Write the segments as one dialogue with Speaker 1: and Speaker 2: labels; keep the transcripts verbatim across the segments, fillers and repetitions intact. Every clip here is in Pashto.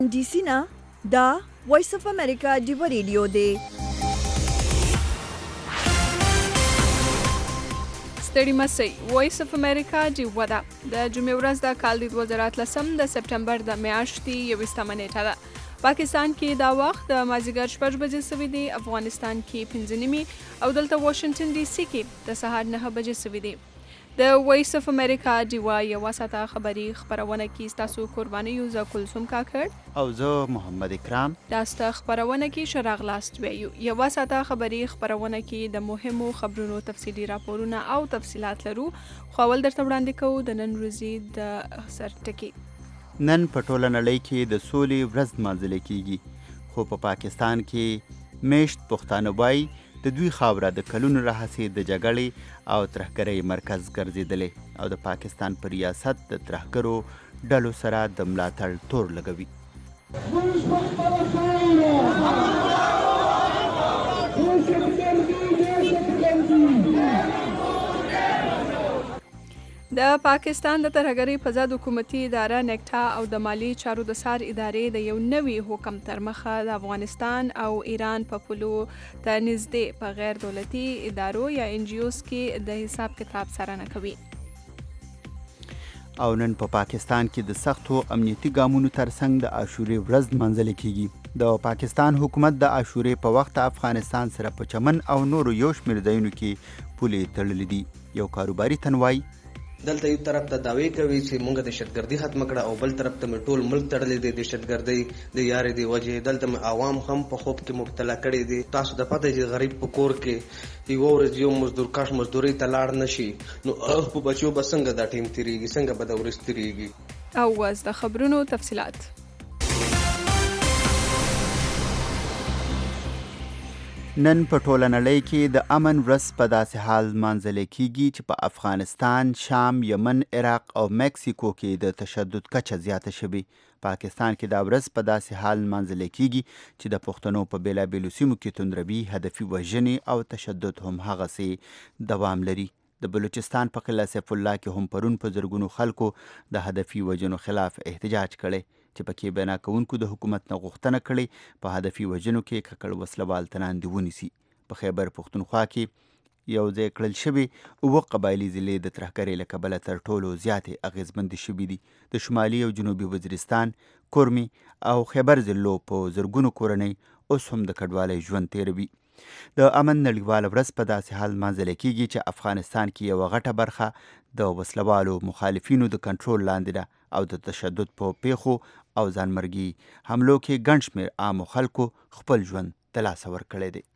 Speaker 1: D C نه دا وایس اف امریکا دیو ریډیو دی.
Speaker 2: ستړي مسئ وایس اف امریکا دیو ده. د جمعې ورځ د کال د دوه زره اتلسم د سپټمبر د میاشتې یویشتمه نیټه ده. پاکستان کې دا وخت د مازدیګر شپږ بجې سوي دي، افغانستان کې پنځه نیمې او دلته واشنگټن ډي سي کې د سهار نهه بجې سوي دي. د وایس اف امریکا دیوا یوه ساعته خبري خپرونه کې ستاسو قرباني یو زه کلثوم کاکړ
Speaker 3: او زه محمد اکرام.
Speaker 2: دا ستا خپرونه کې ښه راغلاست ویو. یوه ساعته خبري خپرونه کې د مهمو خبرونو تفصیلي راپورونه او تفصیلات لرو، خو اول درته وړاندې کوو د نن ورځې د سر ټکي.
Speaker 3: نن په ټوله نړۍ کې د سولې ورځ لمانځل کیږي، خو په پاکستان کې میشت پښتانه وایي د دوی خاوره د کلونو راهیسې د جګړې او ترهګرۍ مرکز ګرځېدلې او د پاکستان په ریاست د ترهګرو ډلو سره د ملاتړ تور لګوي.
Speaker 2: د پاکستان د ترهګرۍ په ضد حکومتي اداره نیکټا او د مالی چارو د څار ادارې د یو نوي حکم تر مخه د افغانستان او ایران په پولو ته نږدې په غیر دولتي ادارو یا ان جی اوز کې د حساب کتاب څارنه کوي.
Speaker 3: او نن په پا پاکستان کې د سختو امنیتي ګامونو ترڅنګ د عاشورې ورځ لمانځل کیږي. د پاکستان حکومت د عاشورې په وخت افغانستان سره په چمن او نورو یو شمېر ځایونو کې پولې تړلې دي. یو کاروباري تن وایي
Speaker 4: دلته یو طرف ته دعوی کوي چې مونږ دهشتګردي ختم کړه او بل طرف ته مې ټول ملک تړلی دی دهشتګردۍ د یارې دی وجې. دلته مې عوام هم په خوب کې مبتلا کړي دي. تاسو د پته چې غریب په کور کې یوه ورځ یو مزدور کاش مزدورۍ ته لاړ نشي نو په بچو به څنګه دا ټیم تېرېږي، څنګه به دا ورځ تېرېږي.
Speaker 2: او اوس د خبرونو تفصیلات.
Speaker 3: نن په ټوله نړۍ کې د امن ورځ په داسې حال لمانځل کیږي چې په افغانستان، شام، یمن، عراق او مکسیکو کې د تشدد کچه زیاته شوې. پاکستان کې دا ورځ په داسې حال لمانځل کیږي چې د پښتنو په بیلابیلو سیمو کې توندروي، هدفي وژنې او تشدد هم هغسې دوام لري. د بلوچستان په قلعه سیف الله کې هم پرون په زرګونو خلکو د هدفي وژنو خلاف احتجاج کړی چې پکې بنا کوونکو د حکومت نه غوښتنه کړې په هدفي وژنو کې ککړ وسلوال تنان دې ونیسي. په خیبر پښتونخوا کې یو ځای کړل شوي اووه قبایلي ضلعې د ترهګرۍ له کبله تر ټولو زیاتې اغېزمندې شوي دي. د شمالي او جنوبي وزیرستان، کورمي او خیبر ضلعو په زرګونو کورنۍ اوس هم د کډوالۍ ژوند تېروي. د امن نړیواله ورځ په داسې حال لمانځل کیږي چې افغانستان کې یوه غټه برخه د وسلوالو مخالفینو د کنټرول لاندې ده او د تشدد په پیښو او ځانمرګي حملو کې ګڼ شمېر عامو خلکو خپل ژوند د لاسه ورکړی دی.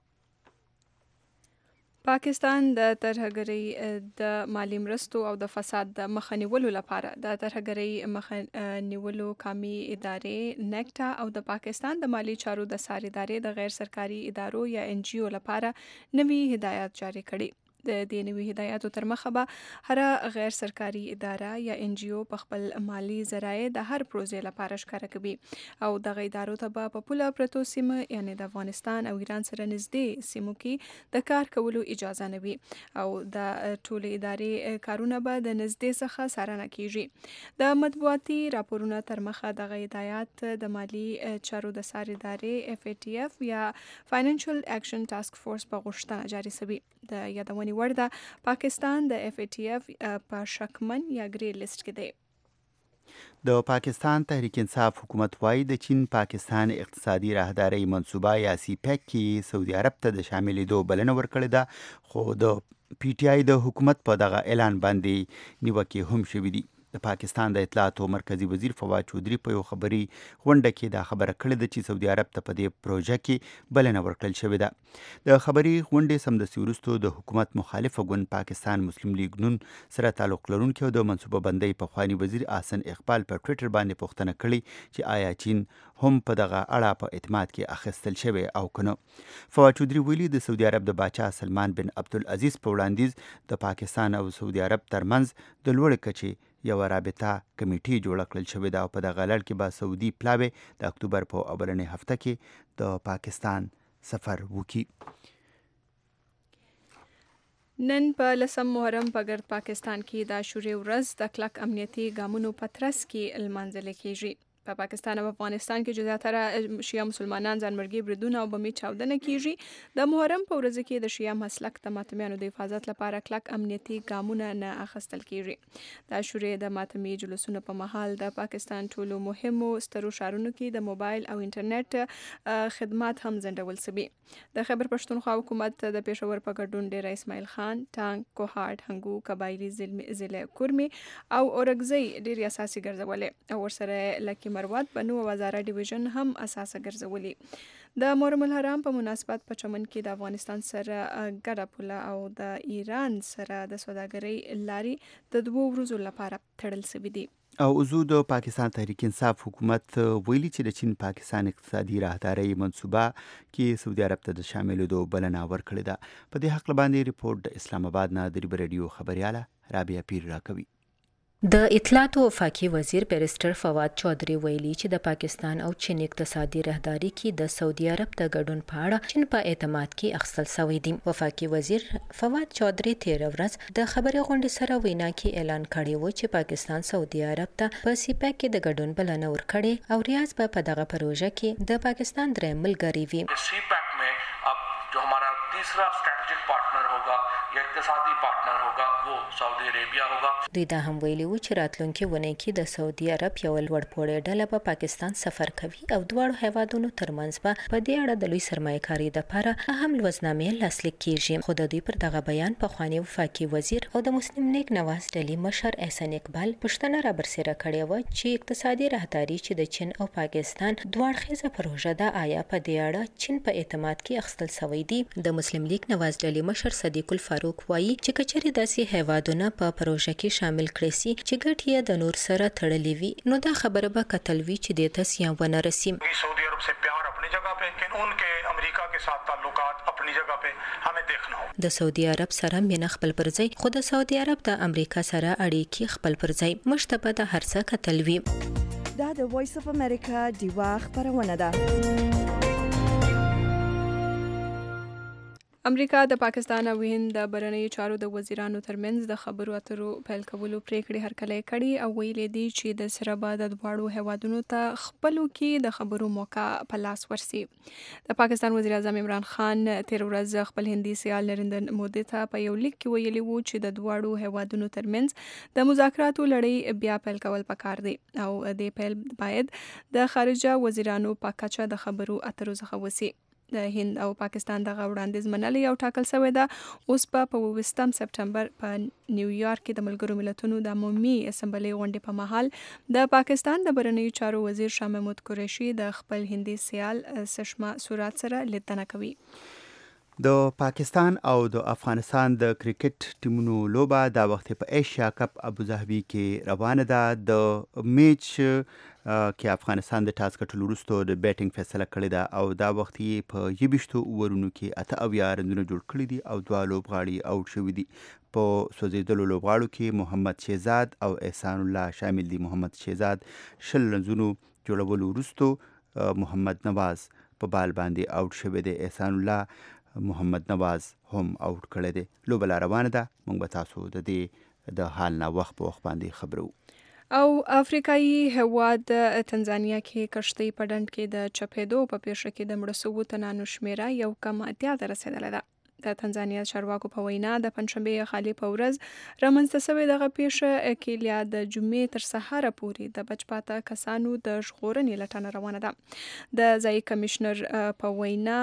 Speaker 2: پاکستان د ترهګرۍ د مالی مرستو او د فساد د مخه نیولو لپاره د ترهګرۍ مخه نیولو قومي ادارې نیکټا او د پاکستان د مالی چارو د څار ادارې د غیر سرکاري ادارو یا ان جی او لپاره نوي هدایات جاری کړي. د دې نوي هدایاتو تر مخه به هر غیر سرکاري اداره یا ان جی او په خپل مالی ذرایع د هر پروژې لپاره ښکاره کوي او دغه ادارو ته به په پوله پرتو سیمه یعنې د افغانستان او ایران سره نږدې سیمو کې د کار کولو اجازه نه وي او د ټولې ادارې کارونه به د نږدې څخه څارنه کیږي. د مطبوعاتي راپورونو تر مخه دغه هدایات د مالی چارو د څار ادارې اف ای ټي اف یا فاینانشل اکشن ټاسک فورس په غوښتنه جاري شوي. د یادونې وړ ده پاکستان د اف ای ټي اف په شکمن یا ګری لیست کې دی.
Speaker 3: د پاکستان تحریک انصاف حکومت وایي د چین پاکستان اقتصادي راهدارۍ منصوبه یا سی پیک کې سعودي عرب ته د شاملېدو بلنه ورکړې ده، خو د پی ټی آی د حکومت په دغه اعلان باندې نیوکې هم شوي دي. د پاکستان د اطلاعاتو مرکزی وزیر فواد چودري په یو خبري غونډه کې دا خبره کړې ده چې سعودي عرب ته په دې پروژه کې بلنه ورکړل شوې ده. د خبري غونډې سمدستي وروسته د حکومت مخالفه ګوند پاکستان مسلم لیگ نون سره تعلق لرونکي او د منصوبه بندۍ پخواني وزیر احسن اقبال په ټویټر باندې پوښتنه کړې چې آیا چین هم په دغه اړه په اعتماد کې اخیستل شوی او کنه. فواد چودري ویلي د سعودي عرب د باچا سلمان بن عبدالعزیز په وړاندیز د پاکستان او سعودي عرب ترمنځ د لوړې کچې یو رابطه کمیټي جوړه کړل شوې ده او په دغه لړ کې به سعودي پلاوی د اکتوبر په اولنۍ هفته کې د پاکستان سفر وکړي.
Speaker 2: نن په لسم محرم په ګرد پاکستان کې د عاشورې ورځ د کلک امنیتي ګامونو په ترڅ کې لمانځل کیږي. په پاکستان او افغانستان کې چې زیاتره شیعه مسلمانان ځانمرګي بریدونه او بمي چاودنه کیږي. د محرم په ورځ کې د شیعه مسلک د ماتمیانو د حفاظت لپاره کلک امنیتي ګامونه نه اخیستل کیږي. د عاشورې د ماتمي جلوسونو په مهال د پاکستان ټولو مهمو سترو ښارونو کې د موبایل او انټرنیټ خدمات هم ځنډول شوي. د خیبر پښتونخوا حکومت د پېښور په ګډون ډېر اسماعیل خان، ټانک، کوهاټ، هنګو، قبایلی ضلع کورمي او اورګزۍ ډېر اساسي ګرځولې او ورسره لکه مروت بنو او وزاره ډیویژن هم اساسه ګرځولي. د محرم الحرام په مناسبت په چمن کې د افغانستان سره ګډه پوله او د ایران سره د سوداګرۍ لاري د دوه ورځو لپاره تړل شوي دي.
Speaker 3: او وزو د پاکستان تحریک انصاف حکومت ویلي چې د چین پاکستان اقتصادي راهدارۍ منصوبه کې سعودي عرب ته د شاملېدو بلنه ورکړې ده. په دې حق باندې ریپورت د اسلام آباد نه د ریډیو خبرياله رابعه پیر راکوي.
Speaker 5: د اطلاعات او وفاقي وزیر بیرسټر فواد چودھری ویلي چې د پاکستان او چین اقتصادي راهداري کې د سعودي عرب د ګډون په اړه چین په اعتماد کې اخیستل شوی دی. وفاقي وزیر فواد چودھری تیر ورځ د خبري غونډې سره وینا کې اعلان کړی و چې پاکستان سعودي عرب ته په سیپاک کې د ګډون بلنه ورکړي او ریاض په دغه پروژه کې د پاکستان درېم ملګری وي.
Speaker 6: سیپاک में अब जो हमारा तीसरा स्ट्रेटेजिक पार्टनर होगा या इक्तिसादी पार्टनर होगा वो सऊदी अरेबिया होगा.
Speaker 5: دوی دا هم ویلي و چې راتلونکي ونه کې د سعودي عرب یو لوړ پوړی ډله په پاکستان سفر کوي او دواړو هیوادونو ترمنځ به په دې اړه د لوی سرمایه‌کاري لپاره اهم لوزنامې لاسلیک کیږي. خو د دوی پر دغه بیان په خواني وفاقي وزیر او د مسلم لیگ نواز ډلې مشر احسان اقبال پښتنه را برسېره کړې و چې اقتصادي راهداري چې د چین او پاکستان دواړخیزه پروژه ده آیا په دې اړه چین په اعتماد کې اخیستل شوی دی. د مسلم لیگ نواز ډلې مشر صدیق الفاروق وایي چې کچېرې داسې هیوادونه په پروژه کې شامل کړي سي چې ګټې یې د نور سره تړلې وي نو دا خبره به کتل وی چې د تاسو یې ونه رسیم.
Speaker 6: सऊदी अरब से प्यार अपनी जगह पे लेकिन उनके अमेरिका के साथ ताल्लुकात अपनी जगह पे हमें देखना हो.
Speaker 5: د سعودي عرب سره مینه خپل پرځای خو د سعودي عرب د امریکا سره اړیکې خپل پرځای مشتبه د هر څه کتل وی.
Speaker 1: دا د وایس اف امریکا دیوا خبرونه ده.
Speaker 2: امریکا د پاکستان او هند د بهرنیو چارو د وزیرانو ترمنځ د خبرو اترو پیل کولو پریکړې هرکلی کړي او ویلي دي چې د سره به د دواړو هیوادونو ته خپلو کې د خبرو موقع په لاس ورسي. د پاکستان وزیر اعظم عمران خان تیر ورځ خپل هندي سیال نریندر مودي ته په یو لیک کې ویلي وو چې د دواړو هیوادونو ترمنځ د مذاکراتو لړۍ بیا پیل کول پکار دي او د پیل باید د خارجه وزیرانو په کچه د خبرو اترو څخه وسی. د هند او پاکستان دغه وړاندیز منلي او ټاکل شوی ده. اوس په اووه سپتمبر په نیویارک کې د ملګرو ملتونو د عمومي اسمبلی غونډې په مهال د پاکستان د بهرنیو چارو وزیر شاه محمود قریشي د خپل هندي سیال سشما سورات سره لیدنه کوي.
Speaker 3: د پاکستان او د افغانستان د کرکټ ټیمونو لوبه دا وخت په ایشیا کپ ابوظبي کې روانه ده. د میچ کې افغانستان د ټاس ګټلو وروسته د بیټینګ فیصله کړې ده او دا وخت یې په یویشتو اوورونو کې اته اویا رنونه جوړ کړي دي او دوه لوبغاړي آوټ شوي دي. په سوځېدلو لوبغاړو کې محمد شهزاد او احسان الله شامل دي. محمد شهزاد شل رنزونو جوړولو وروسته محمد نواز په بال باندې آوټ شوی دی. احسان الله محمد نواز هم آوټ کړی دی. لوبه لا روانه ده. موږ به تاسو د دې د حال نه وخت په وخت باندې خبرو.
Speaker 2: او افریقایي هواد تنزانیا کې کشتۍ په ډنډ کې د چپېدو په پیښه کې د مړه شوو تنانو شمیره یو کم اتیا ته رسېدلې ده. د تنزانیا چارواکو په وینا د پنځشنبې خالي په ورځ رامنځته شوې دغه پیښه کې لا د جمعې تر سهاره پورې د بچ پاته کسانو د ژغورنې لټانه روانه ده. د ځایي کمشنر په وینا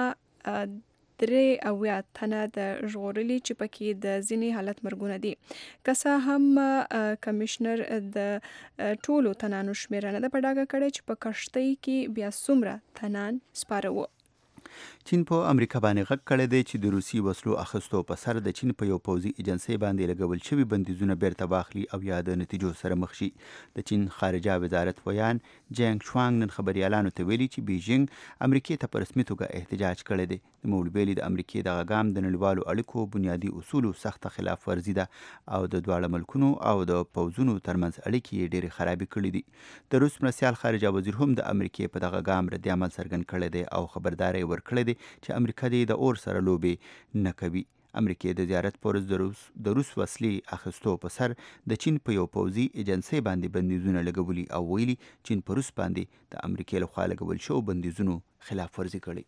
Speaker 2: درې اویا تنه د ژغورلي چې پکې د ځینې حالت مرګونه دي. که څه هم کمشنر د ټولو تنانو شمیره نه ده په ډاګه کړې چې په کشتۍ کې بیا څومره تنان سپاره وو.
Speaker 3: چین په امریکا باندې غږ کړی دی چې د روسي وسلو اخیستو په سر د چین په یو پوځي ایجنسۍ باندې لګول شوي بندیزونه بیرته واخلي او یا د نتیجو سره مخ شي. د چین خارجه وزارت ویان جنګ شوانګ نن خبريالانو ته ویلي چې بیجینګ امریکې ته په رسمي توګه احتجاج کړی دی. د موړبېلي د امریکې دغه ګام د نړیوالو اړیکو بنیادي اصولو سخته خلاف ورزي ده او د دواړه ملکونو او د پوځونو ترمنځ اړیکې یې ډېرې خرابې کړي دي. د روس مرستیال خارجه وزیر هم د امریکې په دغه ګام ردعمل څرګند کړی دی او خبرداری ورکړی دی چې امریکا دې د اور سره لوبې نه کوي. امریکای د زیارت پورز د روس د روس وسلې اخیستو په سر د چین په یو پوځي ایجنسۍ باندې بندیزونه لګولي او ویلي چین په روس باندې د امریکای لخوا لګول شوو بندیزونو خلاف ورزي کړې.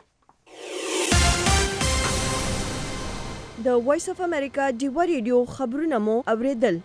Speaker 1: د وایس اف امریکا ډیوا ریډیو خبرونه مو اوریدل.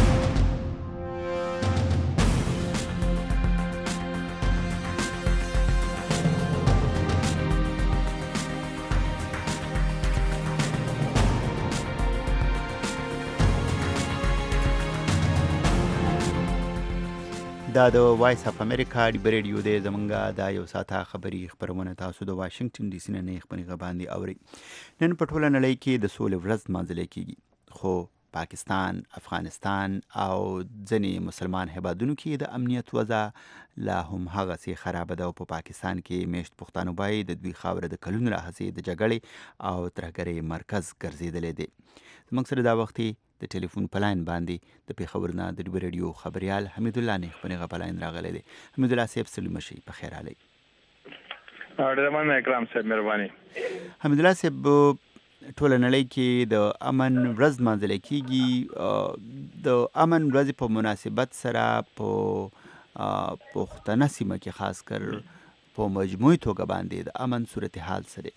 Speaker 3: دا د وایس اف امریکا ډیوا ریډیو دی. زمونږه دا یو ساعته خبري خبرونه تاسو د واشنگټن ډي سي نه نه خبري غباندي اوري. نن په ټوله نړۍ کې د سولې ورځ مانځل کیږي، خو پاکستان، افغانستان او ځینې مسلمان هیوادونو کې د امنیت وضع لا هم هغه سي خراب ده. او په پاکستان کې میشت پښتانه بای د دوی خاوره د کلونو راهسي د جګړې او ترهګرۍ مرکز ګرځیدلې دي. زموږ سره دا وختي د ټلیفون پلاین باندې د پیښور نه د ډیوا ریډیو خبريال حمید الله نه خبري غپلاین راغلی دی. حمید الله صاحب سلام شي په خیر علي.
Speaker 7: اړه مننه اکرام صاحب مهرباني.
Speaker 3: حمید الله صاحب ټول نړۍ کې د امن ورځ مانځل کیږي. د امن ورځ په مناسبت سره په پښتنه سیمه کې خاص کر په مجموعي توګه باندې د امن صورتحال سره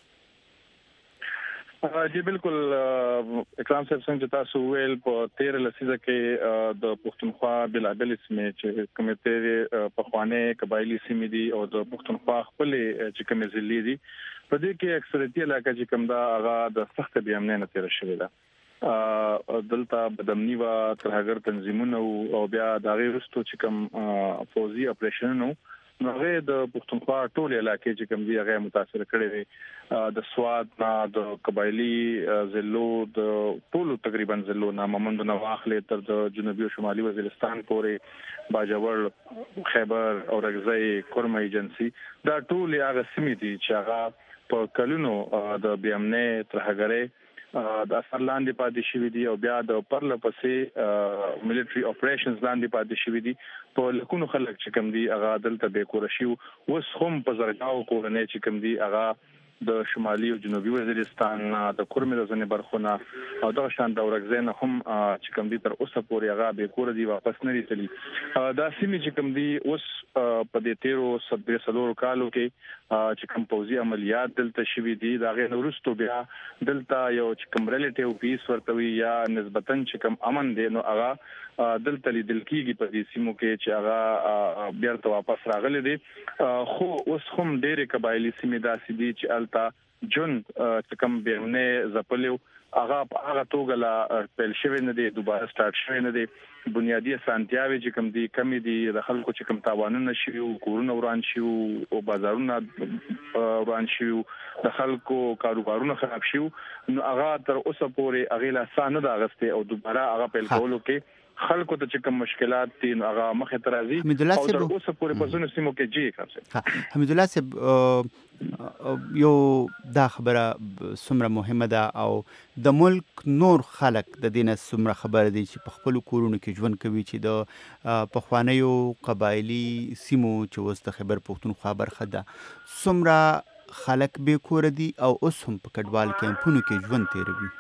Speaker 7: جی بالکل اکرام صاحب څنګه تاسو ویل په تیرہ لسیزه کې د پښتونخوا بلابل سیمې چې کمیټې په خوانه قبایلی سیمې دي او د پښتونخوا خپل چې کومې ضلع دي په دې کې اکثریت علاقې چې کوم دا هغه د سخت بې امنۍ نه تیر شوی ده. دلته بدامني وا ترهګر تنظیمونه او بیا د غیر رستو چې کوم فوزي اپریشنونو هغه د پښتونخوا ټول علاقې چې کوم دي هغه متاثر کړي دي. د سواد نه د قبایلی ضلعو د ټول تقریبا ضلعو نه ممند نه واخلې تر د جنوبي او شمالي وزیرستان پورې باجوړ، خیبر او رغزي کورمه ایجنسي دا ټول هغه سیمې دي چې هغه په کلونو د بې امنۍ ترهګرۍ د اثر لاندې پاتې شوی دي او بیا د پرله پسې ملټري اپریشنز لاندې پاتې شوی دي. په لکونو خلک چې کوم دي هغه دلته به کور شي اوس هم په زرګاو کورنۍ چې کوم دي هغه د شمالي او جنوبي وزیرستان د کورمه د ځنې برخونه او د شان د ورغزین هم چې کوم دي تر اوسه پورې هغه به کور دي واپس نه لري. دا سیمې چې کوم دي اوس په دې تیرو سبې سلور کالو کې چې کوم پوزي عملیات دلته شوي دي دا غیر ورستو بیا دلته یو چې کوم ریلیټیو پیس ورتوي یا نسبتاً چې کوم امن دي نو هغه دلته لیدل کیږي په دې سیمو کې چې هغه بیا ته واپس راغلي دي. خو اوس هم ډېر قبایلی سیمې داسې دي چې التا جون چې کوم بیرونه زپلیو هغه هغه توګه لا پیل شوی نه دی، دوباره سٹارټ شوی نه دی. بنیادی سانتیاوي چې کوم دي کمی دي د خلکو چې کوم تاوانونه شي او کورونه وران شي او بازارونه وران شي د خلکو کاروبارونه خراب شي نو هغه تر اوسه پورې هغه لا سانه د اغسته او دوباره هغه پیل کولو کې خلکو ته چې کوم مشکلات دي نو هغه مخه ترازی او تر اوسه پورې په ځینو سیمو کې جی کړه.
Speaker 3: حمید الله صاحب یو دا خبره څومره مهمه ده او د ملک نور خلک د دینه څومره خبره دي چې په خپل کورونو کې ژوند کوي چې د پخوانیو قبایلی سیمو چې اوس د خیبر پښتونخوا برخه ده څومره خلک به کور دي او اوس هم په کډوال کیمپونو کې ژوند تیروي.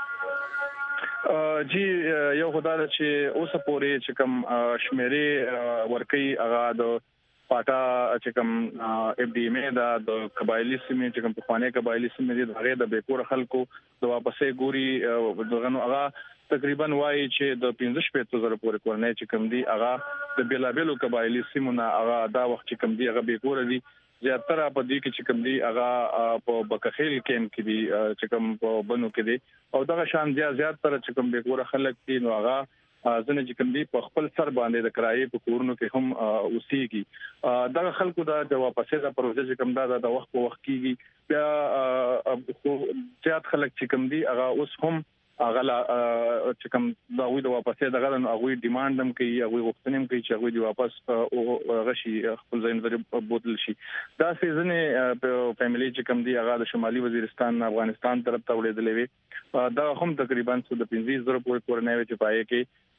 Speaker 7: جی یو خدای چې اوسه پورې چې کوم شمیرې ورکی هغه د پاټا چې کوم اف ډي ام دا د قبایلی سیمې چې کوم په خوانه قبایلی سیمې دي هغه د بیکور خلکو د واپسې ګوري دغه هغه تقریبا وایي چې د پنځه شپږ زره پورې کورنۍ چې کوم دي هغه د بیلابلو قبایلی سیمو نه هغه دا وخت چې کوم دي هغه بیکور دي. زیاتره په دې کې چې کوم دي هغه په بکخیل کېم کې دي چې کوم په بنو کې دي او دغه شان زیاتره چې کوم بیکور خلک دي نو هغه ځنه چې کوم دي په خپل سر باندې د کرایې په کورونو کې هم اوسېږي. دغه خلکو دا د واپسې د پروژې چې کوم دا د وخت په وخت کېږي بیا زیات خلک چې کوم دي هغه اوس هم هغه چې کوم دا وې د واپسې دغه نو هغه ډیماند هم کوي هغه غوښتنه هم کوي چې هغه دی واپس او غشي خپل ځای نه بوتل شي. دا سيزنه فیملی چې کوم دی هغه د شمالي وزیرستان افغانستان طرف ته وړاندې لوي دا هم تقریبا څو د پنځه زره پورې کورنۍ چې پای کې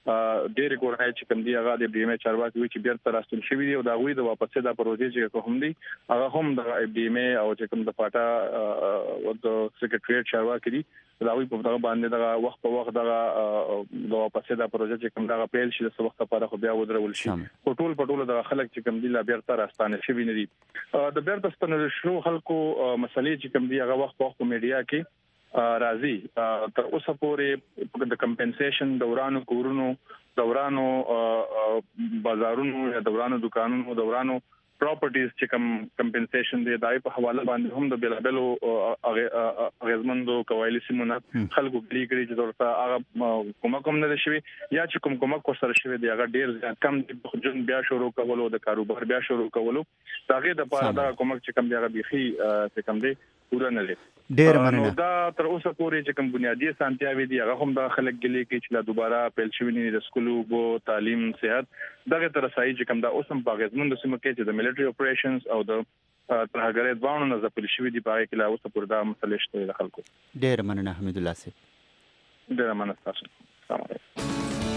Speaker 7: ډېر کورنۍ چې کوم دی هغه د بي ام ای چارواکي وی چې بیرته راستون شوی دی او دا غوي د واپسې د پروژې چې کوم دی هغه هم د بي ام ای او چې کوم د پاټا او د سیکریټریټ چارواکي دی دا وی په دغه باندې دغه وخت په وخت دغه د واپسې د پروژې چې کوم دغه پیل شي د وخت لپاره خو بیا ودرول شي په ټول په ټول د خلک چې کوم دی لا بیرته راستانه شوی نه دي د بیرته ستنل شو خلکو مسلې چې کوم دی هغه وخت په وخت په میډیا کې راځي تر اوسه پورې د کمپنسیشن دورانو کورونو دورانو بازارونو یا دورانو دکانونو دورانو پراپرټیز چې کوم کمپنسیشن دی دای په حواله باندې هم د بلابلو غزمندو کوایلی سیمونه خلکو کلی کړي چې ورته هغه کومه کوم نه شي یا چې کوم کومه کو سره شوی دی هغه ډیر ځان کم د جون بیا شروع کولو د کاروبار بیا شروع کولو داغه د پاره دا کومه چې کوم دی هغه بيخي چې کوم دی پورا نه لري
Speaker 3: ډیر مننه
Speaker 7: دا تر اوسه پورې چې کوم بنیادی سانتیاوي دي هغه هم د خلک ګلې کې چې لا دوباره پیل شوی نه د سکولو بو تعلیم صحت دغه تر سایي چې کوم دا اوسم په غزمند سیمه کې چې د ملټری اپریشنز او د ترهګرې ځوانو نه ځپل شوی دی په کې لا اوسه پورې دا مسلې شته د خلکو
Speaker 3: ډیر مننه حمید الله سي
Speaker 7: ډیر مننه تاسو السلام علیکم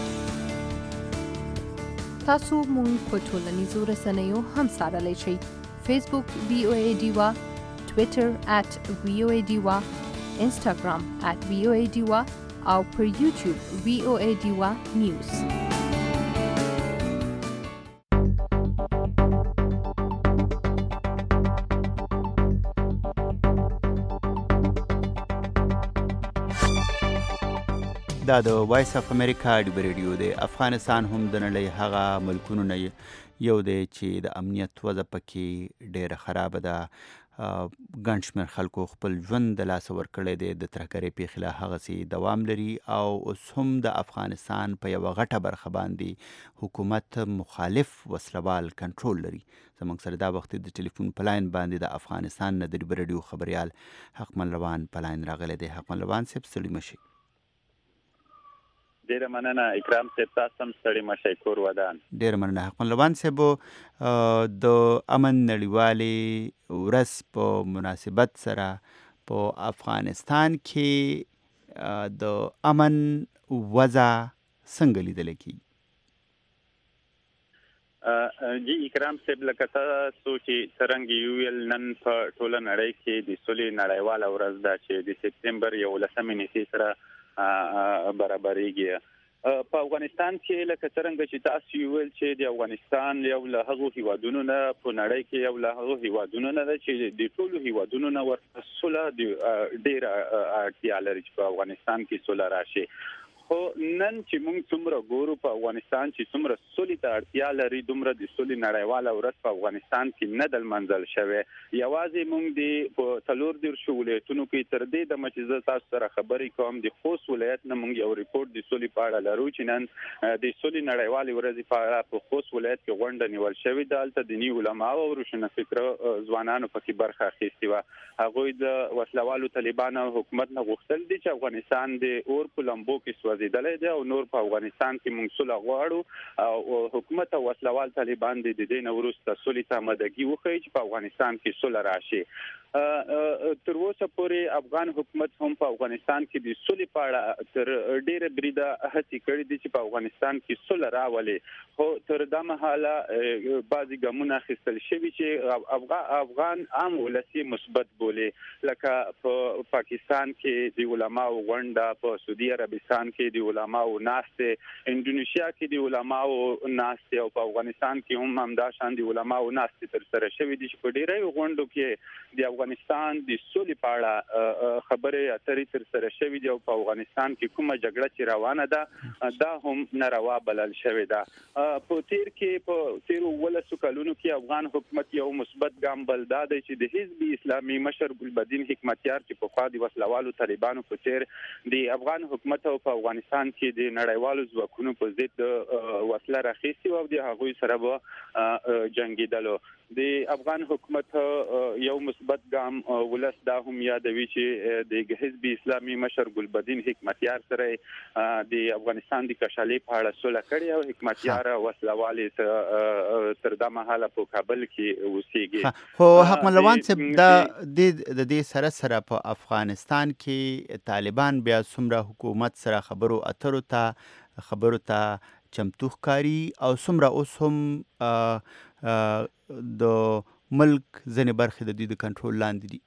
Speaker 8: تاسو مونږ په ټولنیزو رسنیو هم سره لشي فیسبوک وی او ای ډیوا Twitter at V O A D W A, Instagram at V O A D W A او پر YouTube V O A D W A News.
Speaker 3: دا د وایس اف امریکا د ریډیو د افغانستان هم د نړۍ هغه ملکونو نه یو دی چې د امنیت وضع پکې ډېره خراب ده ګڼ شمېر خلکو خپل ژوند د لاسه ورکړی دی د ترهګرۍ پیښې لا هغسې دوام لري او اوس هم د افغانستان په یوه غټه برخه باندې حکومت مخالف وسلوال کنټرول لري زموږ سره دا وخت د ټلیفون په لاین باندې د افغانستان نه د ریډیو خبریال حقمن لوان په لاین راغلی دی حقمن لوان صاحب ستړي مه شئ
Speaker 9: ډیره مننه اکرام صاحب تاسو هم ستړي مه شئ کور ودان
Speaker 3: ډیره مننه حقمن لوان صاحب د امن نړیوالې ورځ په مناسبت سره په افغانستان کې د امن وضع څنګه لیدل کیږي
Speaker 9: جی اکرام صاحب لکه تاسو چې څرنګه یو ویل نن په ټوله نړۍ کې د سولې نړیواله ورځ ده چې د سپتمبر یولسمې نیټې سره برابرېږي په افغانستان کې لکه څنګه چې تاسو ویل چې د افغانستان یو له هغو هیوادونو نه په نړۍ کې یو له هغو هیوادونو نه ده چې د ټولو هیوادونو نه ورته سوله ډېره اړتیا لري چې په افغانستان کې سوله راشي خو نن چې موږ څومره ګورو په افغانستان چې څومره سولې ته اړتیا لري دومره د سولې نړیواله ورځ په افغانستان کې نه ده لمانځل شوې یوازې موږ د په څلور دېرشو ولایتونو کې تر دې دمه چې زه تاسو سره خبرې کوم د خوست ولایت نه موږ یو ریپورټ د سولې په اړه لرو چې نن د سولې نړیوالې ورځې په اړه په خوست ولایت کې غونډه نیول شوې ده هلته دیني علماو او روشنفکره ځوانانو پکې برخه اخیستې وه هغوی د وسلوالو طالبانو حکومت نه غوښتل دي چې افغانستان د اور په لمبو کې زیدلې ده او نور په افغانستان کې موږ سوله غواړو او حکومت او وسلوال طالبان د دې نه وروسته سولې ته آمادګي وښیي چې په افغانستان کې سوله راشي تر اوسه پورې افغان حکومت هم په افغانستان کې د سولې په اړه تر ډېره بریده هڅې کړې دي چې په افغانستان کې سوله راولي خو تر دا مهاله بعضې ګامونه اخیستل شوي چې افغان عام ولسي مثبت بولي لکه په پاکستان کې د علماو غونډه په سعودي عربستان کې د علماو ناستې انډونیشیا کې د علماو ناستې او په افغانستان کې هم همداشان د علماو ناستې ترسره شوي دي چې په ډېرو غونډو کې د افغانستان د سولې په اړه خبرې اترې ترسره شوي دي او په افغانستان کې کومه جګړه چې روانه ده دا هم ناروا بلل شوې ده په تیر کې په تیرو ولسو کلونو کې افغان حکومت یو مثبت ګام بل دا دی چې د حزب اسلامي مشر ګلبدین حکمتیار چې پخوا د وسلوالو طالبانو په څیر د افغان حکومت او په افغانستان کې د نړیوالو ځواکونو په ضد وسله راخیستې او د هغوی سره به جنګېدلو د افغان حکومت یو مثبت ګام ولس دا هم یادوي چې د حزب اسلامي مشر ګلبدین حکمتیار سره د افغانستان د کشالۍ په اړه سوله کړې او حکمتیار وسلوالې تر دا مهاله په کابل کې اوسېږي
Speaker 3: خو حقمن لوان صاحب دا د دې سره سره په افغانستان کې طالبان بیا څومره حکومت سره خبرو اترو ته خبرو ته چمتو ښکاري او څومره اوس هم د ملک ځینې برخې د دوی د کنټرول لاندې دي؟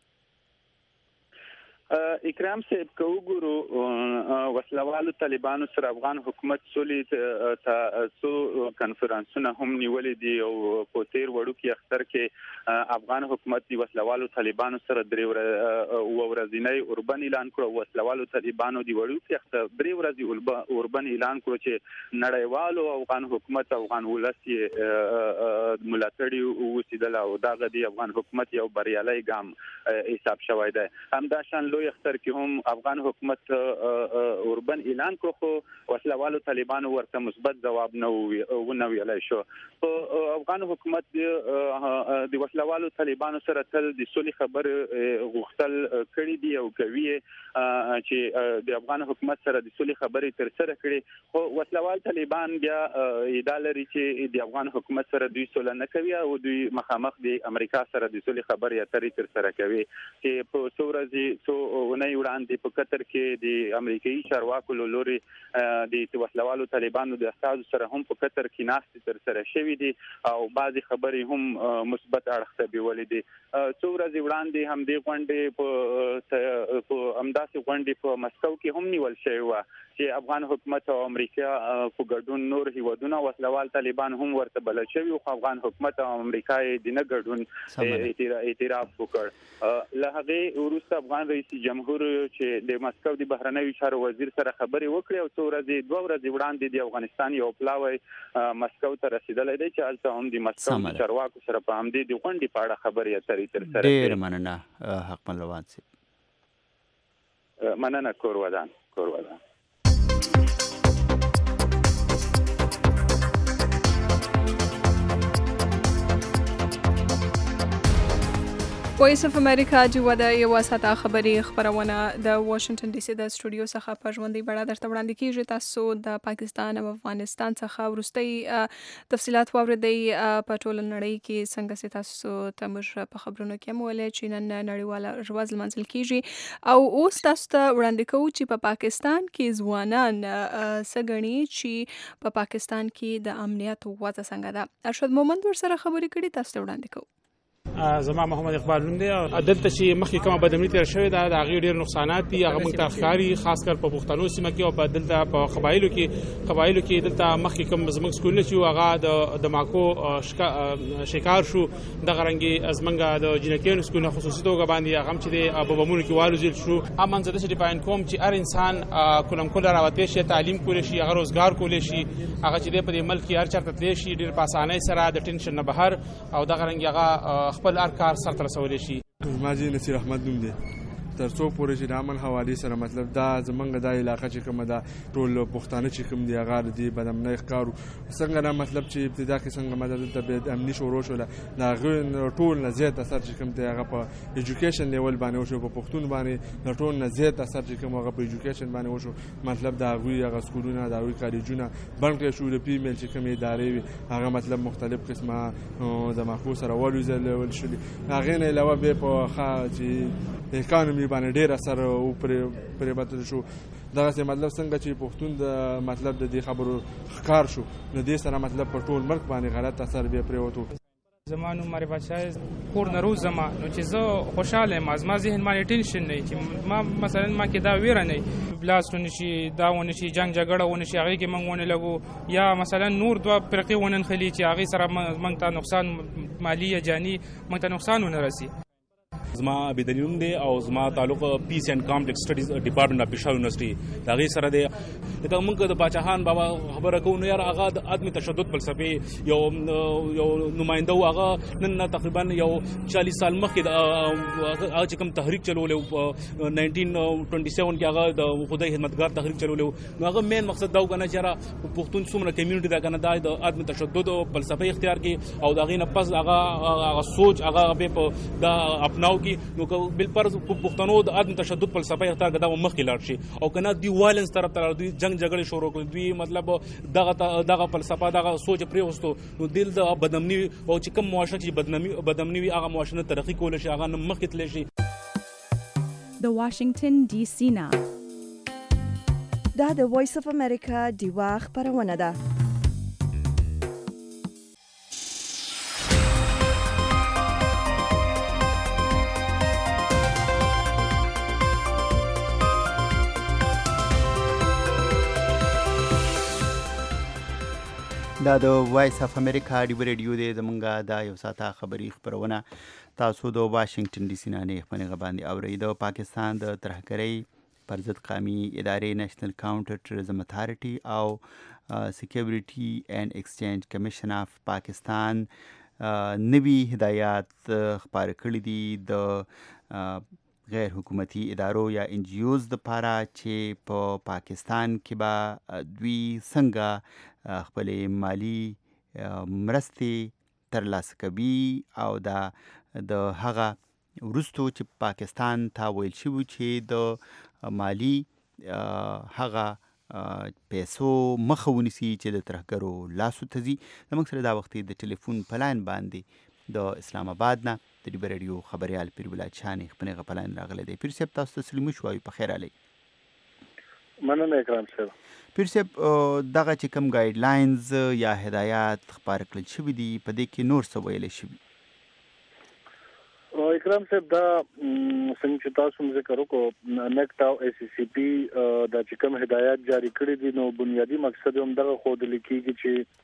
Speaker 9: اکرام صاحب که وګورو وسلوالو طالبانو سره افغان حکومت سولې ته څو کنفرانسونه هم نیولې دي او په تیر وړوکي اختر کې افغان حکومت د وسلوالو طالبانو سره درې ورځنی اوربن اعلان کړ. وسلوالو طالبانو د وړوکي اختر درې ورځې اوربن اعلان کړ چې نړیوالو افغان حکومت افغان ولس یې ملاتړي اوسېدل او دغه د افغان حکومت یو بریالی ګام حساب شوی دی. همداشان لوی اختر کې هم افغان حکومت اوربن اعلان کړ خو وسلوالو طالبانو ورته مثبت ځواب نه ونه ویلی شو. افغان حکومت د وسلوالو طالبانو سره تل د سولې خبرې غوښتل کړي دي او کوي چې د افغان حکومت سره د سولې خبرې ترسره کړي خو وسلوال طالبان بیا ادعا لري چې د افغان حکومت سره دوی سوله نه کوي او دوی مخامخ د امریکا سره د سولې خبرې اترې ترسره کوي چې په څو ورځې څو ونې وړاندې په قطر کې د امریکایي چارواکو له لوري د وسلوالو طالبانو د استازو سره هم په قطر کې ناستې ترسره شوې دي او بعضې خبرې هم مثبت اړخ ته بیولې دي. څو ورځې وړاندې همدې غونډې په همداسې غونډې په مسکو کې هم نیول شوې وه چې افغان حکومت او امریکا په ګډون نور هیوادونه وسلوال طالبان هم ورته بلل شوي خو افغان حکومت او امریکا یې د نه ګډون اعتراف وکړ. له هغې وروسته افغان رئیس جمهور چې د مسکو د بهرنیو چارو وزیر سره خبرې وکړې او څو ورځې دوه ورځې وړاندې د افغانستان یو پلاوی مسکو ته رسېدلی دی چې هلته هم د مسکو د چارواکو سره په همدې د غونډې په اړه خبرې اترې ترسره کړې. ډېره
Speaker 3: مننه حقمل لوان صاحب.
Speaker 9: مننه کور ودان کور ودان.
Speaker 2: وایس اف امریکا جوه د یو ساعته خبري خبرونه د واشنگټن ډي سي د سټوډیو څخه په ژوندۍ بڼه درته وړاندې کیږي. تاسو د پاکستان او افغانستان څخه وروستي تفصيلات واوریدئ په ټوله نړۍ کې څنګه چې تاسو ته موږ په خبرونو کې هم ویلي چې نن نړیواله ورځ لمانځل کیږي او اوس تاسو ته وړاندې کوو چې په پاکستان کې ځوانان څه ګڼي چې په پاکستان کې د امنیت وضع څنګه ده. ارشد مومند ورسره خبرې کړي تاسو ته وړاندې کوو.
Speaker 10: زما محمد اقبال نوم دی. دلته چې مخکې کومه بدامني تیر شوې ده د هغې ډېر نقصانات دي هغه موږ ته ښکاري خاص کر په پښتنو سیمه کې او په دلته په قبایلو کې قبایلو کې دلته مخکې کوم زموږ سکولونه چې هغه د دماکو شکار شو دغه رنګې زموږ د جنکیانو سکولونه خصوصي توګه باندې هغه هم چې د په بمونو کې والوزېل شو. اما زه داسې ډیفاین کوم چې هر انسان کلم کله راوتی شي تعلیم کولی شي هغه روزګار کولی شي هغه چې دی په دې ملک کې هر چېرته تللی شي ډېر په اسانۍ سره د ټینشن نه بهر او دغه رنګې هغه خپل هر کار سرته رسولی شي.
Speaker 11: زما جی نصیر احمد نوم دی. تر څو پورې چې د امن حوالې سره مطلب دا زمونږ دا علاقه چې کومه ده ټول پښتانه چې کوم دي هغه د بدامنۍ ښکارو څنګه نه مطلب چې ابتدا کې څنګه مدد ته بې امني شروع شوله د هغې ټول نه زیات اثر چې کوم دی هغه په ایجوکیشن لیول باندې وشو په پښتون باندې د ټول نه زیات اثر چې کوم هغه په ایجوکیشن باندې وشو مطلب د هغوی هغه سکولونه د هغوی کالجونه بند کړی شو د پیمیل چې کومې ادارې وي هغه مطلب مختلف قسمه د مخو سره ولوځول شولي. هغې نه علاوه بیا په چې اکانومي باندې ډېر اثر او پرې بدل شو. دغسې مطلب څنګه چې پښتون د مطلب د دې خبرو ښکار شو نو دې سره مطلب په ټول ملک باندې غلط اثر بیا پرېوتو.
Speaker 10: زما نوم معرفت شاه کور نه روز زما نو چې زه خوشحاله یم زما ذهن باندې ټینشن نه چې ما مثلا ما کې دا ویره نه بلاست ونشي دا ونشي جنگ جګړه ونشي هغې کې موږ ونه لګو یا مثلا نور دوه فرقې وننښلي چې هغې سره موږ ته نقصان مالي یا جاني موږ ته نقصان ونه رسي.
Speaker 12: زما عبیدالي نوم دی او زما تعلق پیس اینڈ کامپلیکس سټډیز ډپارټمنټ اف پېښور یونیورسټي د هغې سره دی. لکه موږ د باچاخان بابا خبره کوو نو یاره هغه د عدم تشدد فلسفې یو یو نماینده و هغه نن تقریبا یو چالیس سال مخکې هغه چې کوم تحریک چلولی و ناینټین ټوینټي سیون کې هغه د خدای خدمتګار تحریک چلولی و نو هغه مین مقصد دا و که نه چې یاره پښتون څومره کمیونټي ده که نه دا د عدم تشدد فلسفه اختیار کړي او د هغې نه پس هغه هغه سوچ هغه بیا په دا اپناو نو که بالفرض پښتنو د عدم تشدد فلسفه اختیار کړه دا به مخکې لاړ شي او که نه دوی وایلنس طرف ته دوی جنګ جګړې شروع کړي دوی مطلب دغه دغه فلسفه دغه سوچ پرېوستو نو دل د بدامني او چې کوم معاشره چې بدامني وي هغه معاشره ترقي کولی شي هغه نه مخکې تللی شي.
Speaker 13: د واشنگټن ډي سي نه
Speaker 1: دا د وایس اف امریکا دیوا خبرونه ده.
Speaker 3: دا د وایس اف امریکا دی ریډیو دی زمونږه دا یو ساته خبری خبرونه تاسو د واشنگټن ډي سي نه نه خبرونه باندې اورئ. د پاکستان د ترهګرۍ پر ضد قومي ادارې نېشنل کاونټر ټیرریزم اتھارټي او سکیورټي اینڈ ایکسچینج کمیشن اف پاکستان نوي هدایات خبر کړي دي د غیر حکومتي ادارو یا ان جی اوز د پاره چې په پا پاکستان کې به دوی څنګه خپل مالی مرستې ترلاسه کوي او دا د هغه وروستو چې پاکستان ته ویل شوی چې د مالی هغه پیسو مخه ونیسي چې د ترهګرو لاسو ته ځي. زموږ سره دا وخت د ټلیفون پلاین باندې د اسلام آباد نه د ډیبر ریډیو خبريال پیر ولایت شانې خپل غپلان راغله دی. پیر صاحب تاسو تسلیم شو او په خیر علي.
Speaker 7: مننه اکرام صاحب.
Speaker 3: پیر صاحب دغه چې کوم ګایډ لاینز یا هدایات خبر کړل شوی دي په دې کې نور څه ویل شوی؟
Speaker 7: اکرام صاحب دا څنګه چې تاسو ذکر وکړو نیکټ او ای سی سی پی دا چې کوم هدایات جاری کړي دي نو بنیادی مقصد هم دغه خود لیکيږي چې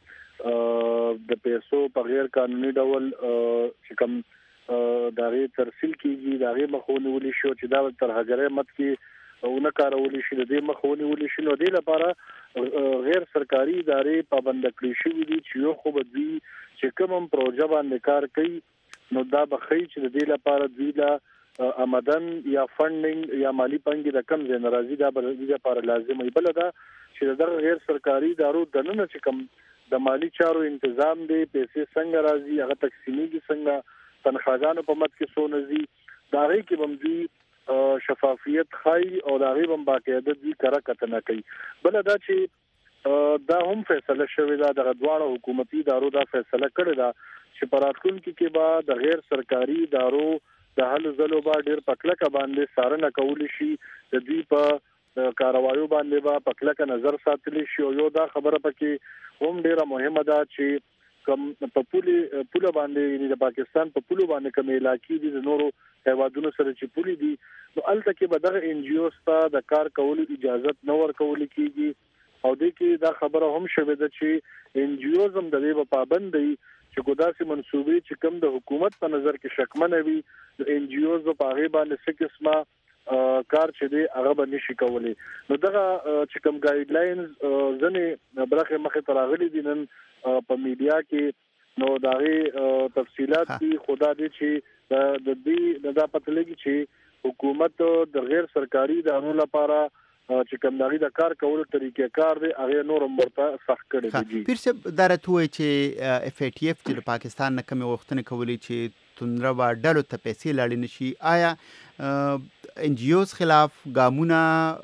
Speaker 7: د پیسو په غیر قانوني ډول چې کوم دغه ترسیل کیږي دغه مخونه ولې شو چې دا تر هغه مت کې او نه کارولې شي د دې مخونه ولې شي نو د لپاره غیر سرکاري ادارې پابند کړی شي دي چې یو خو بدوي چې کوم پروژه باندې کار کوي نو دا بخی چې د دې لپاره دوی لا آمدن یا فندینګ یا مالی پنګي د کم ځای ناراضي دا بل لپاره لازم وي. بل دا چې د غیر سرکاري ادارو د نن چې کوم د مالی چارو تنظیم دی پیسې څنګه راځي هغه تقسیمیږي څنګه تنخواګانو په مت کې سونځي دا غي کې بمږي شفافیت خای او دا غي بم باقاعده دي کړه کتنه کوي. بل دا چې دا هم فیصله شوې ده د غدواړو حکومتي ادارو دا فیصله کړې ده چې پراتکونکو کې به د غیر سرکاري ادارو د حل زلو با ډیر پکلک باندې سارنه کول شي د دوی په د کاروایو باندې با پکلک نظر ساتل شي او یو دا خبره پکې هم ډیره مهمه ده چې کوم په پولي پوله باندې د پاکستان په پولو باندې کوم علاقې دي د نورو هیوادونو سره چې پولي دي نو الته کې به دغه ان جی اوز ته د کار کولو اجازه نه ورکول کیږي او د کې دا خبره هم شوه ده چې ان جی اوز هم د دې په پابند دي چې ګداسي منسوبې چې کوم د حکومت په نظر کې شکمنه وي د ان جی اوز په هغه باندې څه قسمه کار چې دی هغه به نشي کولای. نو دغه چې کوم ګایډ لاینز ځنې برخه مخه تراغلي دي نن په میډیا کې نو داغه تفصيلات دي خدا دې چې د دې د پتلګي چې حکومت د غیر سرکاري ادارو لپاره چې کوم دغه د کار کولو طریقې کار دی هغه نور مرته سخت کړی دی.
Speaker 3: پیر صاحب درته وای چې اف ای ټی اف چې پاکستان نه کوم وختونه کولی چې تندره با ډلو ته پیسې لاړې نشي آیا ان جی اوز خلاف ګامونه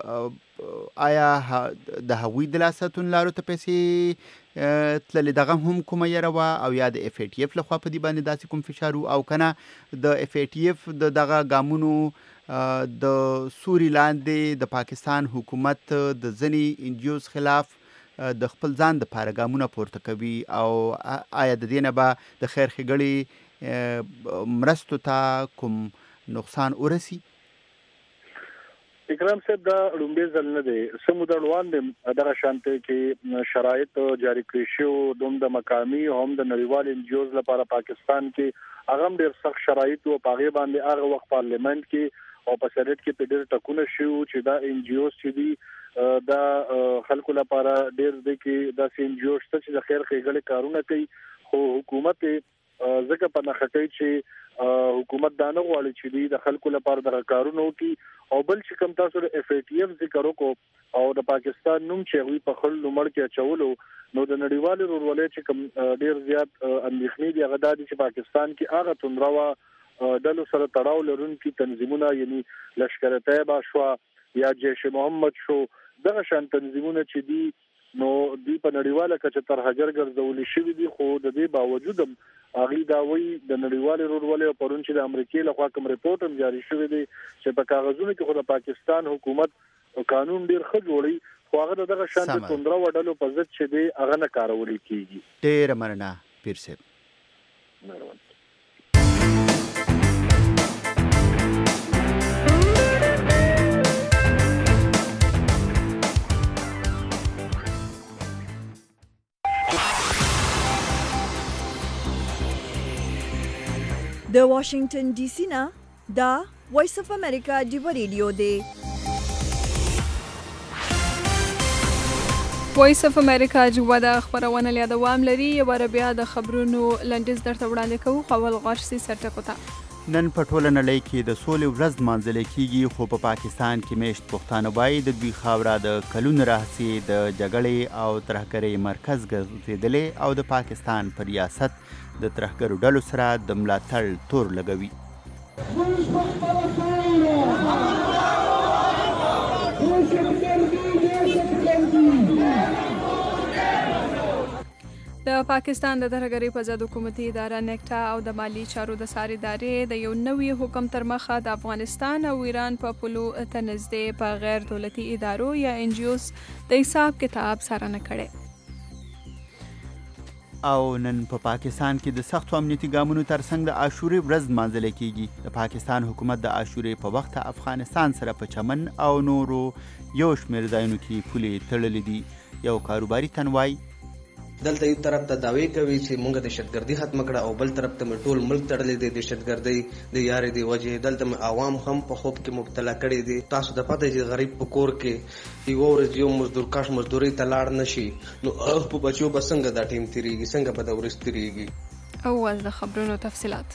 Speaker 3: آیا د هغوی د لاستون لارو ته پیسې تللی دغه هم کومه یره او یا د اف ای ټی اف لخوا په دی باندې داسې کوم فشار او کنه د اف ای ټی اف د دغه ګامونو د سوري لاندې د پاکستان حکومت د ځنی ان جی اوز خلاف د خپل ځان د پاره ګامونه پورته کوي او آیا د دینه به د خیر ښېګړې مرستو ته کوم نقصان ورسی؟
Speaker 7: اکرام صاحب دا لومبه ځل نه دی سمودر روان دي دغه شانته کې شرایط جاری کړی شو دوم د مقامی هم د نړیوال ان جی اوز لپاره پاکستان کې هغه ډېر سخت شرایط او پاغه باندې هغه وخت پارلیمنت کې او په سېنات کې په ډېر ټکونه شو چې دا ان جی اوز چې دی دا خلکو لپاره ډېر دی کې دا ان جی اوز چې د خیر ښېګړې کارونه کوي خو حکومت ځکه په نخټي چې حکومت دا نه غواړي چې د خلکو لپاره د کارونو کوي او بل چې کوم تاسو د اف ای ټی اف ذکر وکړو او د پاکستان نوم چې وی په خل نمبر کې اچولو نو د نړیوال رولولې چې کوم ډیر زیات اندېښنې دي هغه د چې پاکستان کې هغه تندروا دلو سره تړاو لرونکي تنظیمونه یعنی لشکر طیبه شو یا جیش محمد شو دغه شان تنظیمونه چې دي نو دی په نړیواله کچه تر هجر ګرځولې شوې دي خو د دې باوجود هم هغه دا وایي د نړیوال رولولې پرون چې د امریکای لخوا کوم ریپورت هم جاری شوی دی چې په کاغذونو کې خو د پاکستان حکومت قانون ډیر ښه جوړي خو هغه دغه شان د توندره وډلو په ضد چې دی هغه نه کارول کیږي.
Speaker 3: ډېره مننه پیر صاحب.
Speaker 7: مهرباني.
Speaker 1: د واشنگټن ډي سي نه دا وایس اف امریکا ډیو ریډیو دی.
Speaker 2: وایس اف امریکا جوه د خبرونه له دوام لري. یو بیا د خبرونو لنډیز درته وړاندې کوو. خپل غارسي سرټکو ته
Speaker 3: نن په ټوله نړۍ کې د سولې ورځ لمانځل کیږي، خو په پا پاکستان کې میشت پښتانه وایي د دوی خاوره د کلونو راهیسې د جګړې او ترهګرۍ مرکز ګرځېدلې او د پاکستان په ریاست د ترهګرو ډلو سره د ملاتړ تور لګوي.
Speaker 2: د پاکستان د ترهګرۍ په ضد حکومتي اداره نیکټا او د مالی چارو د ساري ادارې د یو نوي حکم تر مخه د افغانستان او ایران په پولو ته نږدې په غیر دولتي ادارو یا ان جی اوز د حساب کتاب څارنه کړې.
Speaker 3: او نن په پا پاکستان کې د سختو امنیتي ګامونو ترڅنګ د عاشورې ورځ لمانځل کیږي. د پاکستان حکومت د عاشورې په وخت افغانستان سره په چمن او نورو یو شمېر ځایونو کې پولې تړلې دي. یو کاروباري تنوای
Speaker 4: دلته یو طرف ته داوی کوي چې موږ د دهشتګردي ختم کړه او بل طرف ته ټول ملک تړلې دي. دهشتګردي د یارې دی وجه دلته عوام هم په خوب کې مبتلا کړي دي. تاسو د پته چې غریب په کور کې یو ورځ یو مزدور کاش مزدوري ته لاړ نشي نو په بچو بسنګ دا ټیم تیریږي څنګه په دا ورځ تیریږي.
Speaker 2: اول د خبرونو تفصيلات.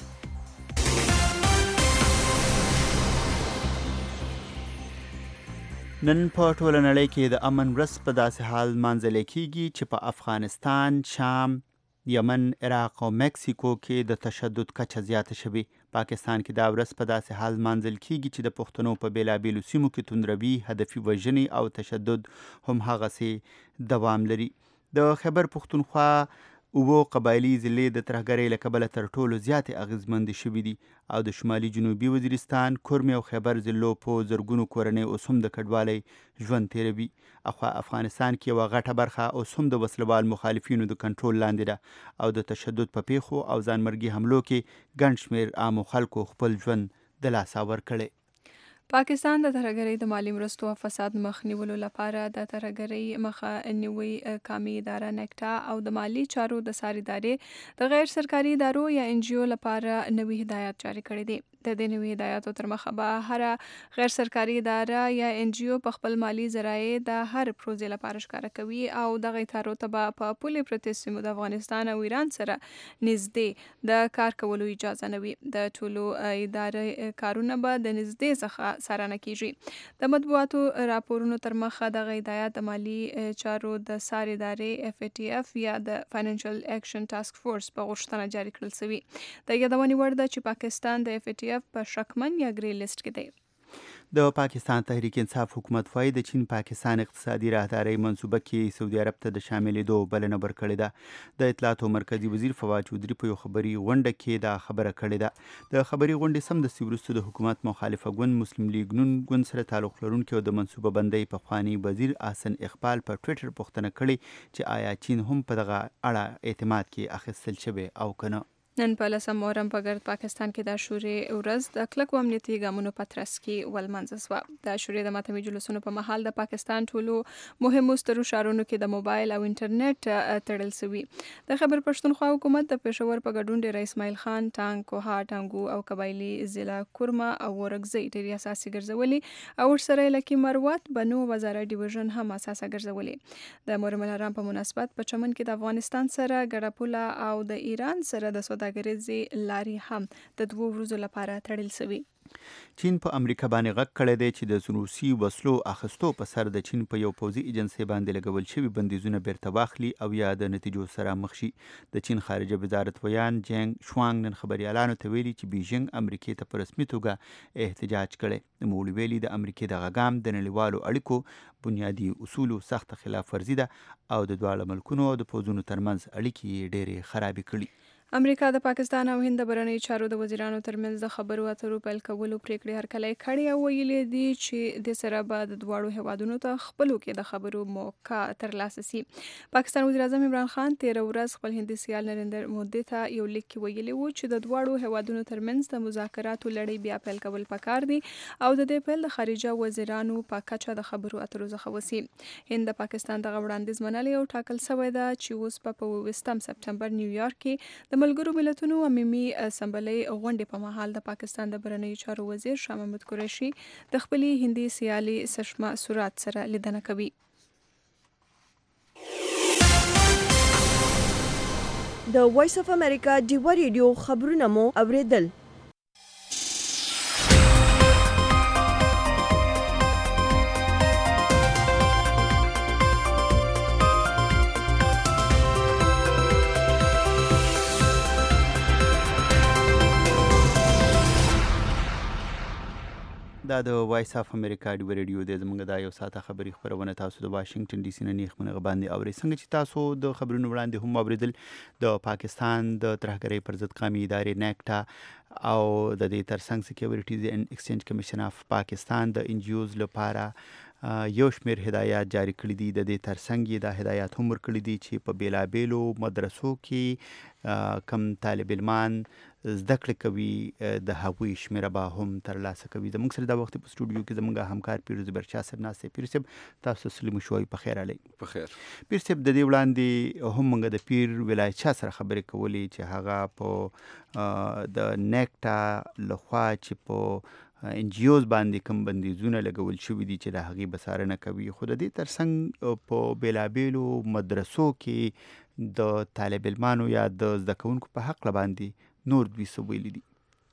Speaker 3: نن په ټوله نړۍ کې د امن ورځ په داسې حال لمانځل کیږي چې په افغانستان، شام، یمن، عراق او مکسیکو کې د تشدد کچه زیاته شوې. پاکستان کې دا ورځ په داسې حال لمانځل کیږي چې د پښتنو په بیلابیلو سیمو کې توندروي، هدفي وژنې او تشدد هم هغسې دوام لري. د خیبر پښتونخوا اوو قبایلي ضلعې د ترهګرۍ له کبله تر ټولو زیاتې اغېزمندې شوي دي او د شمالي جنوبي وزیرستان، کورمې او خیبر ضلعو په زرګونو کورنۍ اوس هم د کډوالۍ ژوند تیروي. اخوا افغانستان کې یوه غټه برخه اوس هم د وسلوال مخالفینو د کنټرول لاندې ده او د تشدد په پیښو او ځانمرګي حملو کې ګڼ شمېر عامو خلکو خپل ژوند د لاسه ورکړی.
Speaker 2: پاکستان د ترهګرۍ د مالی مرستو او فساد مخ نیولو لپاره د ترهګرۍ مخه نیوي قومي اداره نیکټا او د مالی چارو د ساري ادارې د غیر سرکاري ادارو یا ان جی او لپاره نوي هدایات جاری کړي دي. د دې نوي هدایاتو تر مخه به هر غیر سرکاري اداره یا ان جی او په خپل مالی ذرایع د هر پروژې لپاره ښکاره کوي او دغه ادارو ته به په پولي پرتې سیمو د افغانستان او ایران سره نږدې د کار کولو اجازه نه وي. د ټولو ادارې کارونه به د نږدې څخه څارنه کیږي. د مطبوعاتو راپورونو تر مخه دغه هدایات د مالی چارو د ساري ادارې اف ای ټی اف یا د فاینانشل اکشن ټاسک فورس په غوښتنه جاری کړل شوی. د یادونې وړ ده چې پاکستان د اف ای ټی اف په شکمن یا ګری لیست کې دی.
Speaker 3: د پاکستان تحریک انصاف حکومت وايي د چین پاکستان اقتصادي راهدارۍ منصوبه کې سعودي عرب ته د شاملېدو بلنه ورکړې ده. د اطلاعاتو مرکزي وزیر فواد چودري په یو خبري غونډه کې دا خبره کړې ده. د خبري غونډې سمدستي وروسته د حکومت مخالفه ګوند مسلم لیګ نون ګوند سره تعلق لرونکي او د منصوبه بندۍ پخواني وزیر احسن اقبال په ټویټر پوښتنه کړې چې آیا چین هم په دغه اړه اعتماد کې اخیستل شوی او کنه.
Speaker 2: نن په لسم محرم په ګرد پاکستان کې د عاشورې ورځ د کلکو امنیتي ګامونو په ترڅ کې ولمانځل شوه. د عاشورې د ماتمي جلوسونو په مهال د پاکستان ټولو مهمو سترو ښارونو کې د موبایل او انټرنیټ تړل شوي. د خیبر پښتونخوا حکومت د پېښور په ګډون ډېر اسماعیل خان، ټانګ، کوها، ټانګو او قبایلي ضلع کورما او ورکزۍ ډېرې اساسي ګرځولي او ورسره لکي مروت، بنو، وزاره ډیویژن هم اساسه ګرځولي. د محرم الحرام په مناسبت په چمن کې د افغانستان سره ګډه پوله او د ایران سره د سوداګریزې لارې هم د دوو ورځو لپاره تړل شوي.
Speaker 3: چین په امریکا باندې غږ کړی دی چې د روسي وسلو اخیستو په سر د چین په یو پوځي ایجنسۍ باندې لګول شوي بندیزونه بیرته واخلي او یا د نتیجو سره مخ شي. د چین خارجه وزارت ویان جنګ شوانګ نن خبريالانو ته ویلي چې بیژنګ امریکې ته په رسمي توګه احتجاج کړی. نوموړي ویلي د امریکې دغه ګام د نړیوالو اړیکو بنیادي اصولو سخت خلاف ورزي ده او د دواړو ملکونو او د پوځونو ترمنځ اړیکې ډېرې خرابې کړي.
Speaker 2: امریکا د پاکستان او هند د بهرنیو چارو د وزیرانو ترمنځ د خبرو اترو پیل کولو پریکړې هرکلی کړې او ویلي دي چې د سره به د دواړو هیوادونو ته خپلو کې د خبرو موقع ترلاسه شي. پاکستان وزیر اعظم عمران خان تیر ورځ خپل هندي سیال نریندر مودي ته یو لیک کې ویلي وو چې د دواړو هیوادونو ترمنځ د مذاکراتو لړۍ بیا پیل کول پکار دي او د دې پیل د خارجه وزیرانو په کچه د خبرو اترو څخه وسی. هند د پاکستان د وړاندیز منلې او ټاکل شوی ده چې اوس په اووه سپتمبر نیویارک کې د ملګرو ملتونو عمومي اسمبلی غونډې په مهال د پاکستان د بهرنیو چارو وزیر شاه محمود قریشي د خپلې هندي سیالي سشما سورات سره لیدنه کوي.
Speaker 1: د وایس اف امریکا ډیوا ریډیو خبرونه مو اوریدل.
Speaker 3: دا د وایس اف امریکا ډیوا ریډیو د زمونږ د یو ساعته خبري خبرونه تاسو د واشنگټن ډي سي نه نیخمنه باندې اوري. څنګه چې تاسو د خبرونو وړاندې هم اوریدل د پاکستان د ترهګرۍ پر ضد قومي ادارې نیکټا او د دې ترڅنګ سکیورټیز اینڈ ایکسچینج کمیشن اف پاکستان د ان جی اوز لپاره یو شمیر هدایات جاری کړي دي. د دې ترڅنګ یې دا هدایات هم ورکړي دي چې په بیلابیلو مدرسو کې کم طالب علمان زده کړې کوي د هغوی شمیره به هم ترلاسه کوي. زموږ سره دا وخت په سټوډیو کې زموږ همکار پیروز برچا صاحب ناست دی. پیروز صاحب تاسو سلیم شوي په خیر علي.
Speaker 13: په خیر.
Speaker 3: پیروز صاحب د دې وړاندې هم موږ د پیر ولایت شاه سره خبرې کولې چې هغه په د نیکټا لخوا چې په ان جی اوز باندې کوم بندیزونه لګول شوي دي چې د هغې بڅارنه کوي، خو د دې ترڅنګ په بیلابیلو مدرسو کې د طالب علمانو یا د زده کوونکو په حق باندې نور دوی څه ویلي دي؟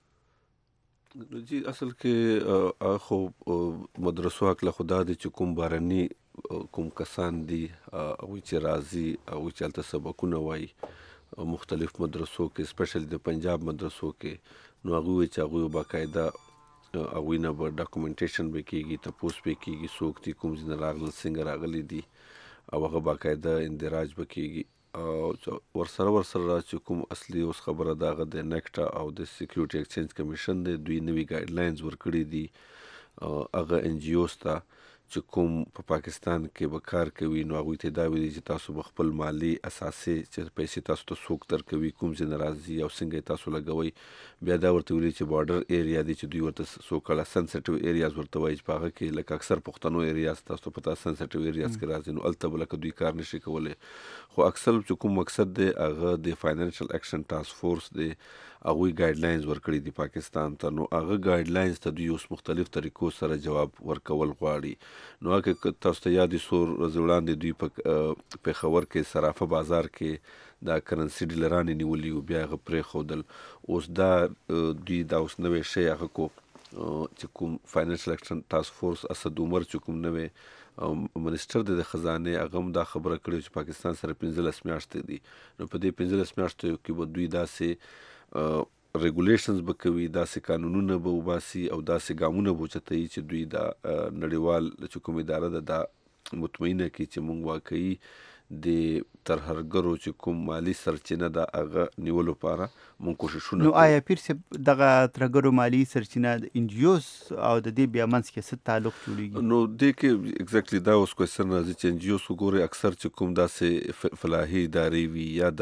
Speaker 13: جی اصل کې خو مدرسو حق له خدا دی چې کوم بارني کوم کسان دي هغوی چې راځي هغوی چې هلته سبقونه وایي مختلف مدرسو کې سپیشل د پنجاب مدرسو کې، نو هغوی وایي چې هغوی باقاعده هغوی نه به ډاکومنټیشن به کېږي، تپوس به کېږي څوک دي، کوم ځای نه راغلل، څنګه راغلي دي، او هغه باقاعده اندراج به کېږي. او ورسره ورسره چې کوم اصلي اوس خبره ده هغه د نیکټا او د سکیورټي ایکسچینج کمیشن دی، دوی نوي ګایډ لاینز ورکړي دي هغه ان جی اوز ته چې کوم په پاکستان کې به کار کوي، نو هغوی ته دا ویلي چې تاسو به خپل مالي اساسي چې پیسې تاسو ته څوک درکوي، کوم ځای نه راځي او څنګه یې تاسو لګوئ. بیا دا ورته ویلي چې بارډر ایریا دی چې دوی ورته سو کله سنسټیو ایریاز ورته وایي چې په هغه کې لکه اکثر پښتنو ایریاز تاسو په تاسو سنسټیو ایریاز کې راځي، نو هلته به لکه دوی کار نشي کولی. خو اکثر چې کوم مقصد دی هغه د فاینانشل ایکشن ټاسک فورس دی، هغوی ګایډ لاینز ورکړي دي پاکستان ته، نو هغه ګایډ لاینز ته دوی اوس مختلف طریقو سره جواب ورکول غواړي. نو هغه تاسو ته یاد څو ورځې وړاندې دوی په پېښور کې صرافه بازار کې دا کرنسي ډیلرانې نیولي وو، بیا هغه پرېښودل. اوس دا دوی دا اوس نوی شی هغه کو چې کوم فاینانشل ایکشن ټاسک فورس اسد عمر چې کوم نوی منسټر دی د خزانې، هغه هم دا خبره کړې چې پاکستان سره پنځلس میاشتې دي، نو په دې پنځلس میاشتو کې به دوی داسې ریګولیشنز به کوي، داسې قانونونه به وباسي او داسې ګامونه به اوچتوي چې دوی دا نړیوال چې کوم اداره ده دا مطمئنه کړي چې موږ واقعي د ترهګرو چې کوم مالی سرچینه ده هغه نیولو لپاره موږ کوششونه.
Speaker 3: نو آیا پیر صاحب دغه ترهګرو مالی سرچینه د ان جی اوز او د دې بیا منځ کې څه تعلق جوړېږي؟
Speaker 13: نو دې کې اګزیکټلی دا اوس کوېسچن راځي چې ان جی اوز وګورئ اکثر چې کوم داسې فلاحي ادارې وي یا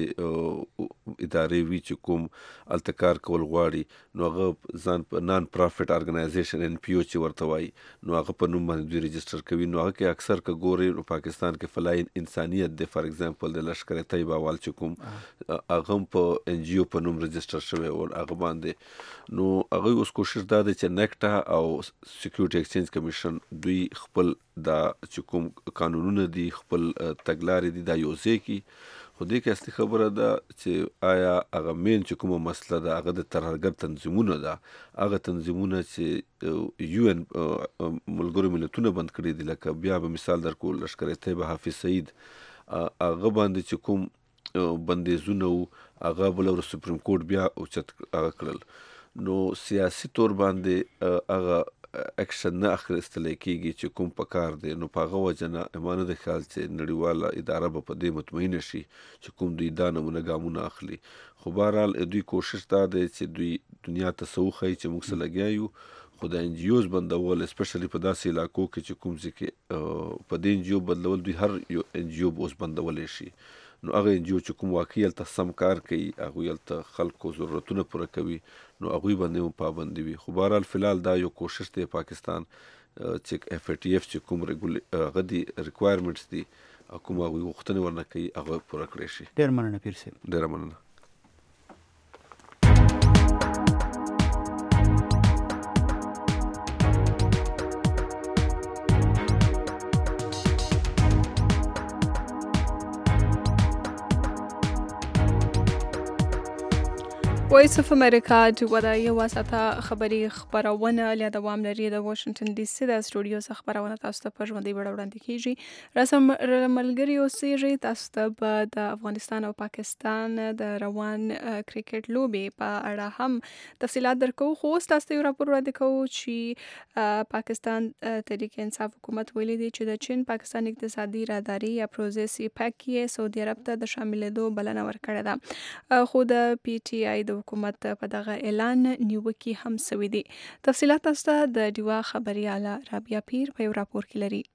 Speaker 13: داسې ادارې وي چې کوم هلته کار کول غواړي، نو هغه ځان په نان پرافټ ارګنایزیشن ان پی او چې ورته وایي، نو هغه په نوم باندې دوی رجسټر کوي. نو هغه کې اکثر که ګورئ پاکستان کې فلاحي انسانیت دی، فار ایگزامپل د لشکر طیبه اول چې کوم هغه هم په ان جی او په نوم رجسټر شوی و هغه باندې. نو هغوی اوس کوشش دا دی چې نیکټا او سکیورټي ایکسچینج کمیشن دوی خپل دا چې کوم قانونونه دي خپل تګلارې دي دا یوځای کړي. خو دې کې اصلي خبره ده چې آیا هغه مین چې کومه مسله ده هغه د ترهګر تنظیمونه ده، هغه تنظیمونه چې یو ان ملګرو ملتونه بند کړي دي، لکه بیا به مثال درکو لشکر طیبه حافظ سعید هغه باندې چې کوم بندیزونه وو هغه بله ورځ سپریم کورټ بیا اوچت هغه کړل. نو سیاسي تور باندې هغه اکشن نه اخیستل کېږي چې کوم پکار دی. نو په هغه وجه نه امانه د خیال چې نړیواله اداره به په دې مطمئنه شي چې کوم دوی دا نمونه ګامونه اخلي. خو بهرحال دوی کوشش دا دی چې دوی دنیا ته څه وښایي چې موږ څه لګیا یو، خو د ان جی اوز بندول اسپیشلی په داسې علاقو کې چې کوم ځای کې په دې ان جی او بدلول دوی هر یو ان جی او اوس بندولی شي. نو هغه ان جی او چې کوم واقعي هلته سم کار کوي، هغوی هلته خلکو ضرورتونه پوره کوي، نو هغوی باندې هم پابندي وي. خو بهرحال فلحال دا یو کوشش دی پاکستان چې اف ای ټي اف چې کوم هغه دي ریکوایرمنټس دي کوم هغوی غوښتنې ورنه کوي هغه پوره کړی شي.
Speaker 3: ډېر مننه پیر صاحب.
Speaker 13: ډېره مننه.
Speaker 2: وایس اف امریکا چې ودا یو واسطه خبري خبرونه له دوام لري د واشنگټن ډي سي د استودیو څخه خبرونه تاسو ته په ژوندۍ بڼه وړاندې کیږي. رسم ملګری اوسېږي تاسو ته د افغانستان او پاکستان د روان کرکټ لوبي په اړه هم تفصيلات درکو. خو تاسو ته راپور وړاندې کوو چې پاکستان تحریک انصاف حکومت ویلي دی چې د چین پاکستان اقتصادي راهداري یا پروژې سی پیک کې سعودي عرب ته د شاملېدو بلنه ورکړه ده. خو د پی ټی آی د حکومت په دغه اعلان نیوکې هم سوي دي. تفصيلات تاسو ته د ډیوا خبرياله رابعه پیر په یو راپور کې لري.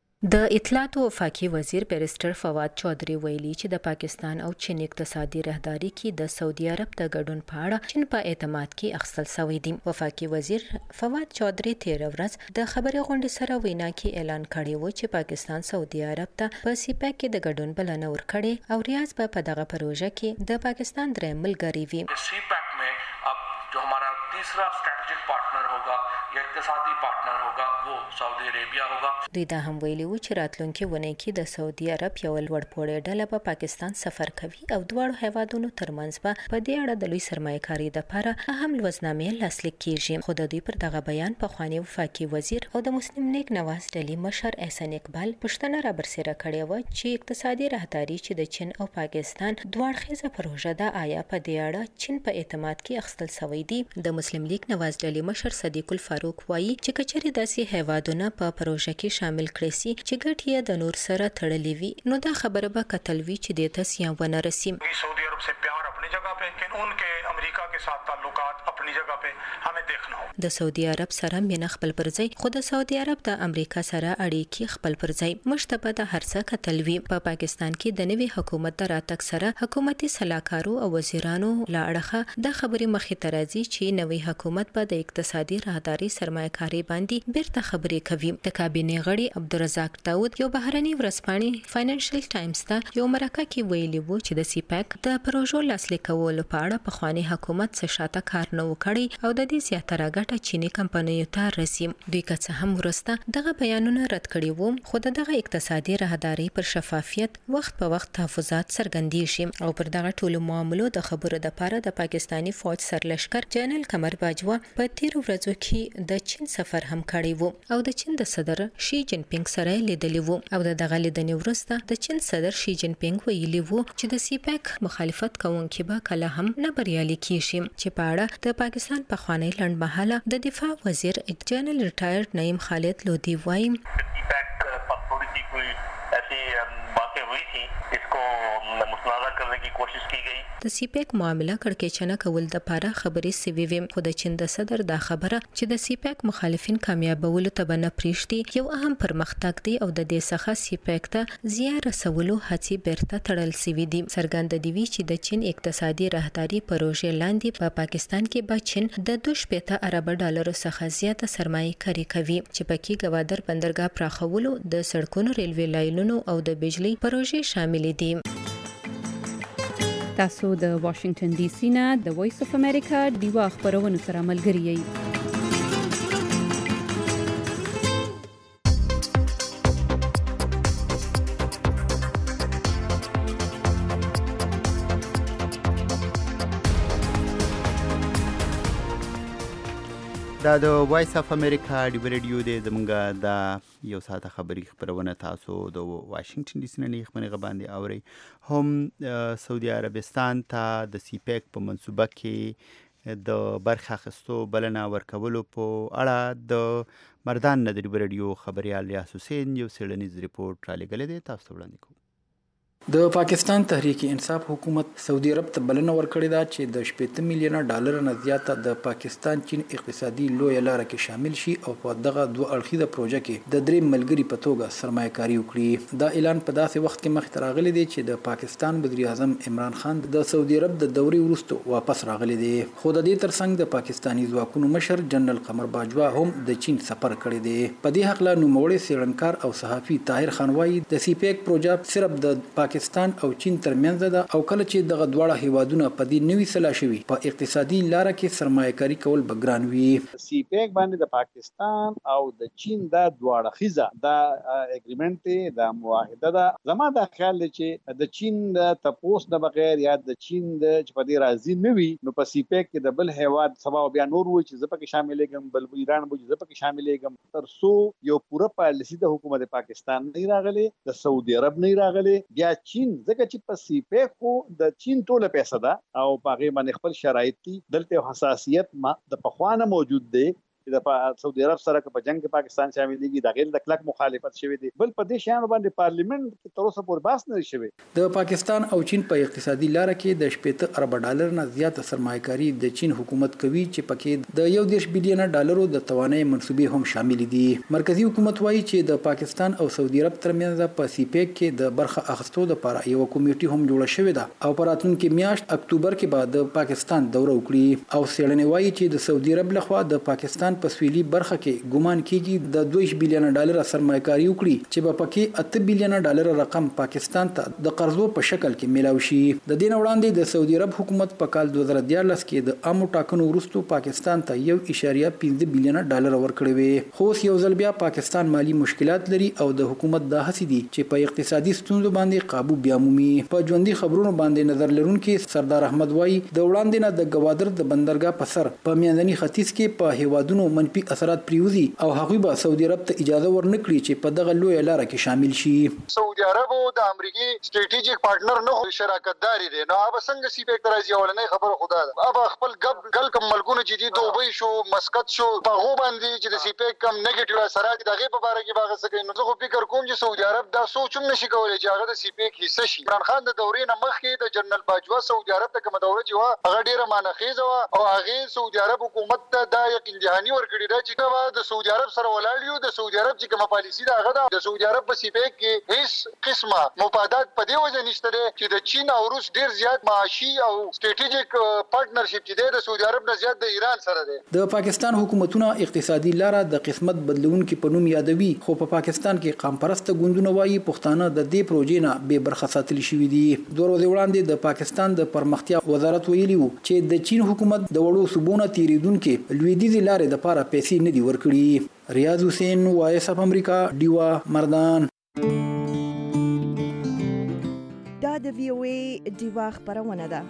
Speaker 5: د اطلاعات او وفاقي وزیر بیرسټر فواد چودھری ویلي چې د پاکستان او چین اقتصادي راهداري کې د سعودي عرب د ګډون په اړه چین په اعتماد کې اخیستل شوی دی. وفاقي وزیر فواد چودھری تیر ورځ د خبري غونډې سره وینا کې اعلان کړی و چې پاکستان سعودي عرب ته په سی پیک کې د ګډون بلنه ورکړي او ریاض په دغه پروژه کې د پاکستان درې ملګری وي.
Speaker 6: سی پیک में अब जो हमारा तीसरा स्ट्रेटेजिक पार्टनर होगा या इक्तिसादी पार्टनर होगा वो सऊदी अरेबिया होगा.
Speaker 5: دوی دا هم ویلي و چې راتلونکي ونه کې د سعودي عرب یو لوړپوړی ډله په پاکستان سفر کوي او دواړو هیوادونو ترمنځ به په دې اړه د لوی سرمایه‌کاري لپاره اهم لوزنامې لاسلیک کیږي. خو د دوی پر دغه بیان په خواني وفاقي وزیر او د مسلم لیگ نواز ډلې مشر احسان اقبال پښتنه را برسېره کړې و چې اقتصادي راهداري چې د چین او پاکستان دواړخیزه پروژه ده آیا په دې اړه چین په اعتماد کې اخیستل شوی دی. د مسلم لیگ نواز ډلې مشر صدیق الفاروق وایي چې کچري داسې هیوادونه په پروژه کې شامل کړي سي چې ګټ یې د نور سره تړلې وي نو دا خبره به کتل وی چې د تاسو ونه رسي.
Speaker 14: سعودي عرب سے پیار اپنی جگہ پہ لیکن ان کے امریکا کے ساتھ تعلقات اپنی جگہ پہ ہمیں دیکھنا ہو.
Speaker 5: د سعودي عرب سره مینه خپل پرځای خو د سعودي عرب د امریکا سره اړیکې خپل پرځای مشتبه د هرڅه کتل وی. په پا پاکستان کې د نوي حکومت د راتګ سره حکومتي سلاکارو او وزیرانو لا اړخه د خبري مخې ترازي چې نوي حکومت په د اقتصادي راهداري سرمایه‌کاري باندې بیرته خبرې کوي. د کابینه غړي عبدالرزاق داود یو بهرني ورځپاڼې فاینانشل ټایمز ته یو مرکه کې ویلي وو چې د سی پیک د پروژو لاسلیک کولو په اړه په خواني حکومت څه شاته کار نه وکړي او د دې زیاتره ګټه چینی کمپنیو ته رسي. دوی که څه هم ورسته دغه بیانونه رد کړي وو خو دغه اقتصادي راهداري پر شفافیت وخت په وخت تحفظات څرګندېږي او پر دغه ټولو معاملو د خبرو لپاره د پاکستانی فوج سرلشکر جنرال قمر باجوا په تیر ورځو کې د چین سفر هم کړی وو او د چین د صدر شي جین پینګ سره لیدلی وو او د دغه لیدنې وروسته د چین صدر شي جین پینګ ویلي وو چې د سی پیک مخالفت کوونکي به کله هم نه بریالي کیږي. چې په اړه د پاکستان په خوانی لنډمهاله د دفاع وزیر جنرال ریټایرډ نعیم خالد لودی وايي د سی پیک معاملہ کړکېچنه کول د پاره خبري سوي وي خو د چین د صدر دا خبره چې د سی پیک مخالفین کامیابولو ته بنه پریشتي یو اهم پرمختګ دی او د دې څخه سی پیک ته زیار رسولو هڅې بیرته تړل سوي دي. څرګند دی چې د چین اقتصادي راهداري پروژې لاندې په پا پاکستان کې به چین د دوه شپېته ارب ډالرو څخه زیاته سرمایه کاری کوي چې پکې ګوادر بندرګاه پراخولو د سړکونو ریلوي لاینونو او د بجلی پروژې شامل دي.
Speaker 15: تاسو د واشنگټن ډي سي نه د وایس اف امریکا ډیوا خبرونه سره ملګری یئ.
Speaker 3: دا د وایس اف امریکا ډیو ریډیو دی زمونږ د یو ساعته خبري خبرونه تاسو د واشنگټن ډي سي نه خبرونه باندې اوري. هم سعودي عربستان ته د سی پیک په منصوبه کې د برخه اخیستو بلنه ورکولو په اړه د مردان ندري رادیو خبريال ریاض حسین یو څېړنیز ریپورت را لېږلی دی، تاسو ته وړاندې کوو.
Speaker 16: د پاکستان تحریک انصاف حکومت سعودي عرب ته بلنه ورکړې ده چې د شپږ میلیونه ډالر نه زیاته د پاکستان چین اقتصادي لویه لار کې شامل شي او په دغه دوه اړخیزه پروژه کې د درې ملګري په توګه سرمایه‌کاري وکړي. دا اعلان په داسې وخت کې مخ ته راغلی دی چې د پاکستان وزیر اعظم عمران خان د سعودي عرب د دورې وروسته واپس راغلی دی، خو د دې ترڅنګ د پاکستاني ځواکونو مشر جنرال قمر باجوا هم د چین سفر کړی دی. په دې حق لا نوموړی څېړنکار او صحافي طاهر خان وایي د سی پیک پروژه صرف د پاکستان او چین ترمنځ ده او کله چې دغه دواړه هیوادونه په دې نوي سلا شوي په اقتصادي لار کې سرمایه‌کاري کول به ګران وي.
Speaker 17: سی پیک باندې د پاکستان او د چین د دواړه خیزه د اګریمنت د معاهده ده. زما د خیال چې د چین د تپوس نه بغیر یا د چین د چې په دې راضي نه وي نو په سی پیک کې د بل هیواد سبا بیا نور وي چې زه پکې شاملېږم، بل ایران وي چې زه پکې شاملېږم، تر څو یو پوره پالیسي د حکومت پاکستان نه راغلي، د سعودي عرب نه راغلي، بیا چین ځکه چې په سی پیک خو د چین ټوله پیسه ده او په هغې باندې خپل شرایط دي. دلته حساسیت د پخوانه موجود دی چې د سعودي عرب سره په جنگ کې پاکستان شاملېږي، د غیر د کلک مخالفت شوی دی. بل په دې شیانو باندې پارلیمنت کې تر اوسه پورې بحث نه شوی.
Speaker 16: د پاکستان او چین په اقتصادي لار کې د شپږ ارب ډالر نه زیاته سرمایه‌کاري د چین حکومت کوي چې پکې د یو دېرش بلین ډالرو د توانایي منصوبې هم شامل دي. مرکزی حکومت وایي چې د پاکستان او سعودي عرب ترمنځ په سی پیک کې د برخه اخیستو لپاره یو کمیټه هم جوړه شوې ده او په راتلونکي میاشت اکتوبر کې به د پاکستان دوره وکړي. او څېړنې وایي چې د سعودي عرب لخوا د پاکستان په سویلي برخه کې ګومان کیږي د دوه بلین ډالر سرمایه‌کاري وکړي چې په پکې اته بلین ډالر رقم پاکستان ته د قرضو په شکل کې ملاوي شي. د دې وړاندې د سعودي عرب حکومت په کال دوه زره دیارلس کې د عامو ټاکنو وروسته پاکستان ته یو اشاریه پنځه بلین ډالر ورکړي وي. خو یو ځل بیا پاکستان مالی مشکلات لري او د حکومت د هڅې دي چې په اقتصادي ستونزو باندې قابو بیا مومي. په ژوندۍ خبرونو باندې نظر لرونکي سردار احمد وایي د وړاندې نه د ګوادر د بندرګاه په سر په میانځني ختیځ کې په هیوادونو منفي اثرات پریوزي او هغوی به سعودي عرب ته اجازه ورنکړي چې په دغه لوی لار کې شامل شي.
Speaker 18: سعودي عرب او د امریکای سټریټیجیک پارټنر نه شراکت داري دي نو هغه څنګه سی پیک راځي ولنې خبره خدا ده. هغه خپل ګل ګل کم ملګونو چې دي دوبۍ شو، مسقط شو، په هغه باندې چې د سی پیک کم نیگیټیو اثرات دغه په اړه کې باغ څه کوي. نو زه فکر کوم چې سعودي عرب دا سوچ هم نشي کولای چې هغه د سی پیک حصہ شي. عمران خان د دورې نه مخکې د جنرال باجوا سعودي عرب ته کوم دوره چې وا هغه ډیره مانخیزه وا او هغه سعودي عرب حکومت ته دا یقین دهانی ورکړی دا چې دا د سعودي عرب سره ولاړیو. د سعودي عرب چې کومه پالیسي دا هغه د سعودي عرب په سی پیک کې هیڅ قسمه مفادات په دې وجه نشته چې د چین او روس ډیر زیات معاشي او سټریټیجیک پارټنرشپ چې د سعودي عرب نه زیات د ایران سره دی.
Speaker 16: د پاکستان حکومتونه اقتصادي لار د قسمت بدلونکو په نوم یادوي، خو په پاکستان کې قام پرست ګوندونه وایي پښتانه د دې پروژې نه بې برخه ساتل شوي دي. دوه ورځې وړاندې د پاکستان د پرمختیا وزارت ویلي وو چې د چین حکومت د وړو صوبونو تیریدونکو لویدیځي لارې د لپاره پیسې نه دي ورکړي. ریاض حسین، وایس اف امریکا، ډیوا، مردان.
Speaker 1: دا د وی او ای ډیوا خبرونه ده.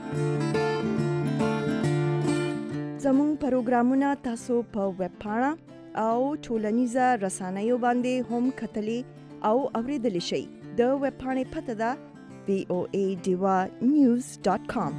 Speaker 1: زموږ پروګرامونه تاسو په ویب پاڼه او ټولنیزه رسنیو باندې هم کتلی او اوریدلی شئ. د ویب پاڼې پته ده وی او ای ډیوا نیوز ډاٹ کام.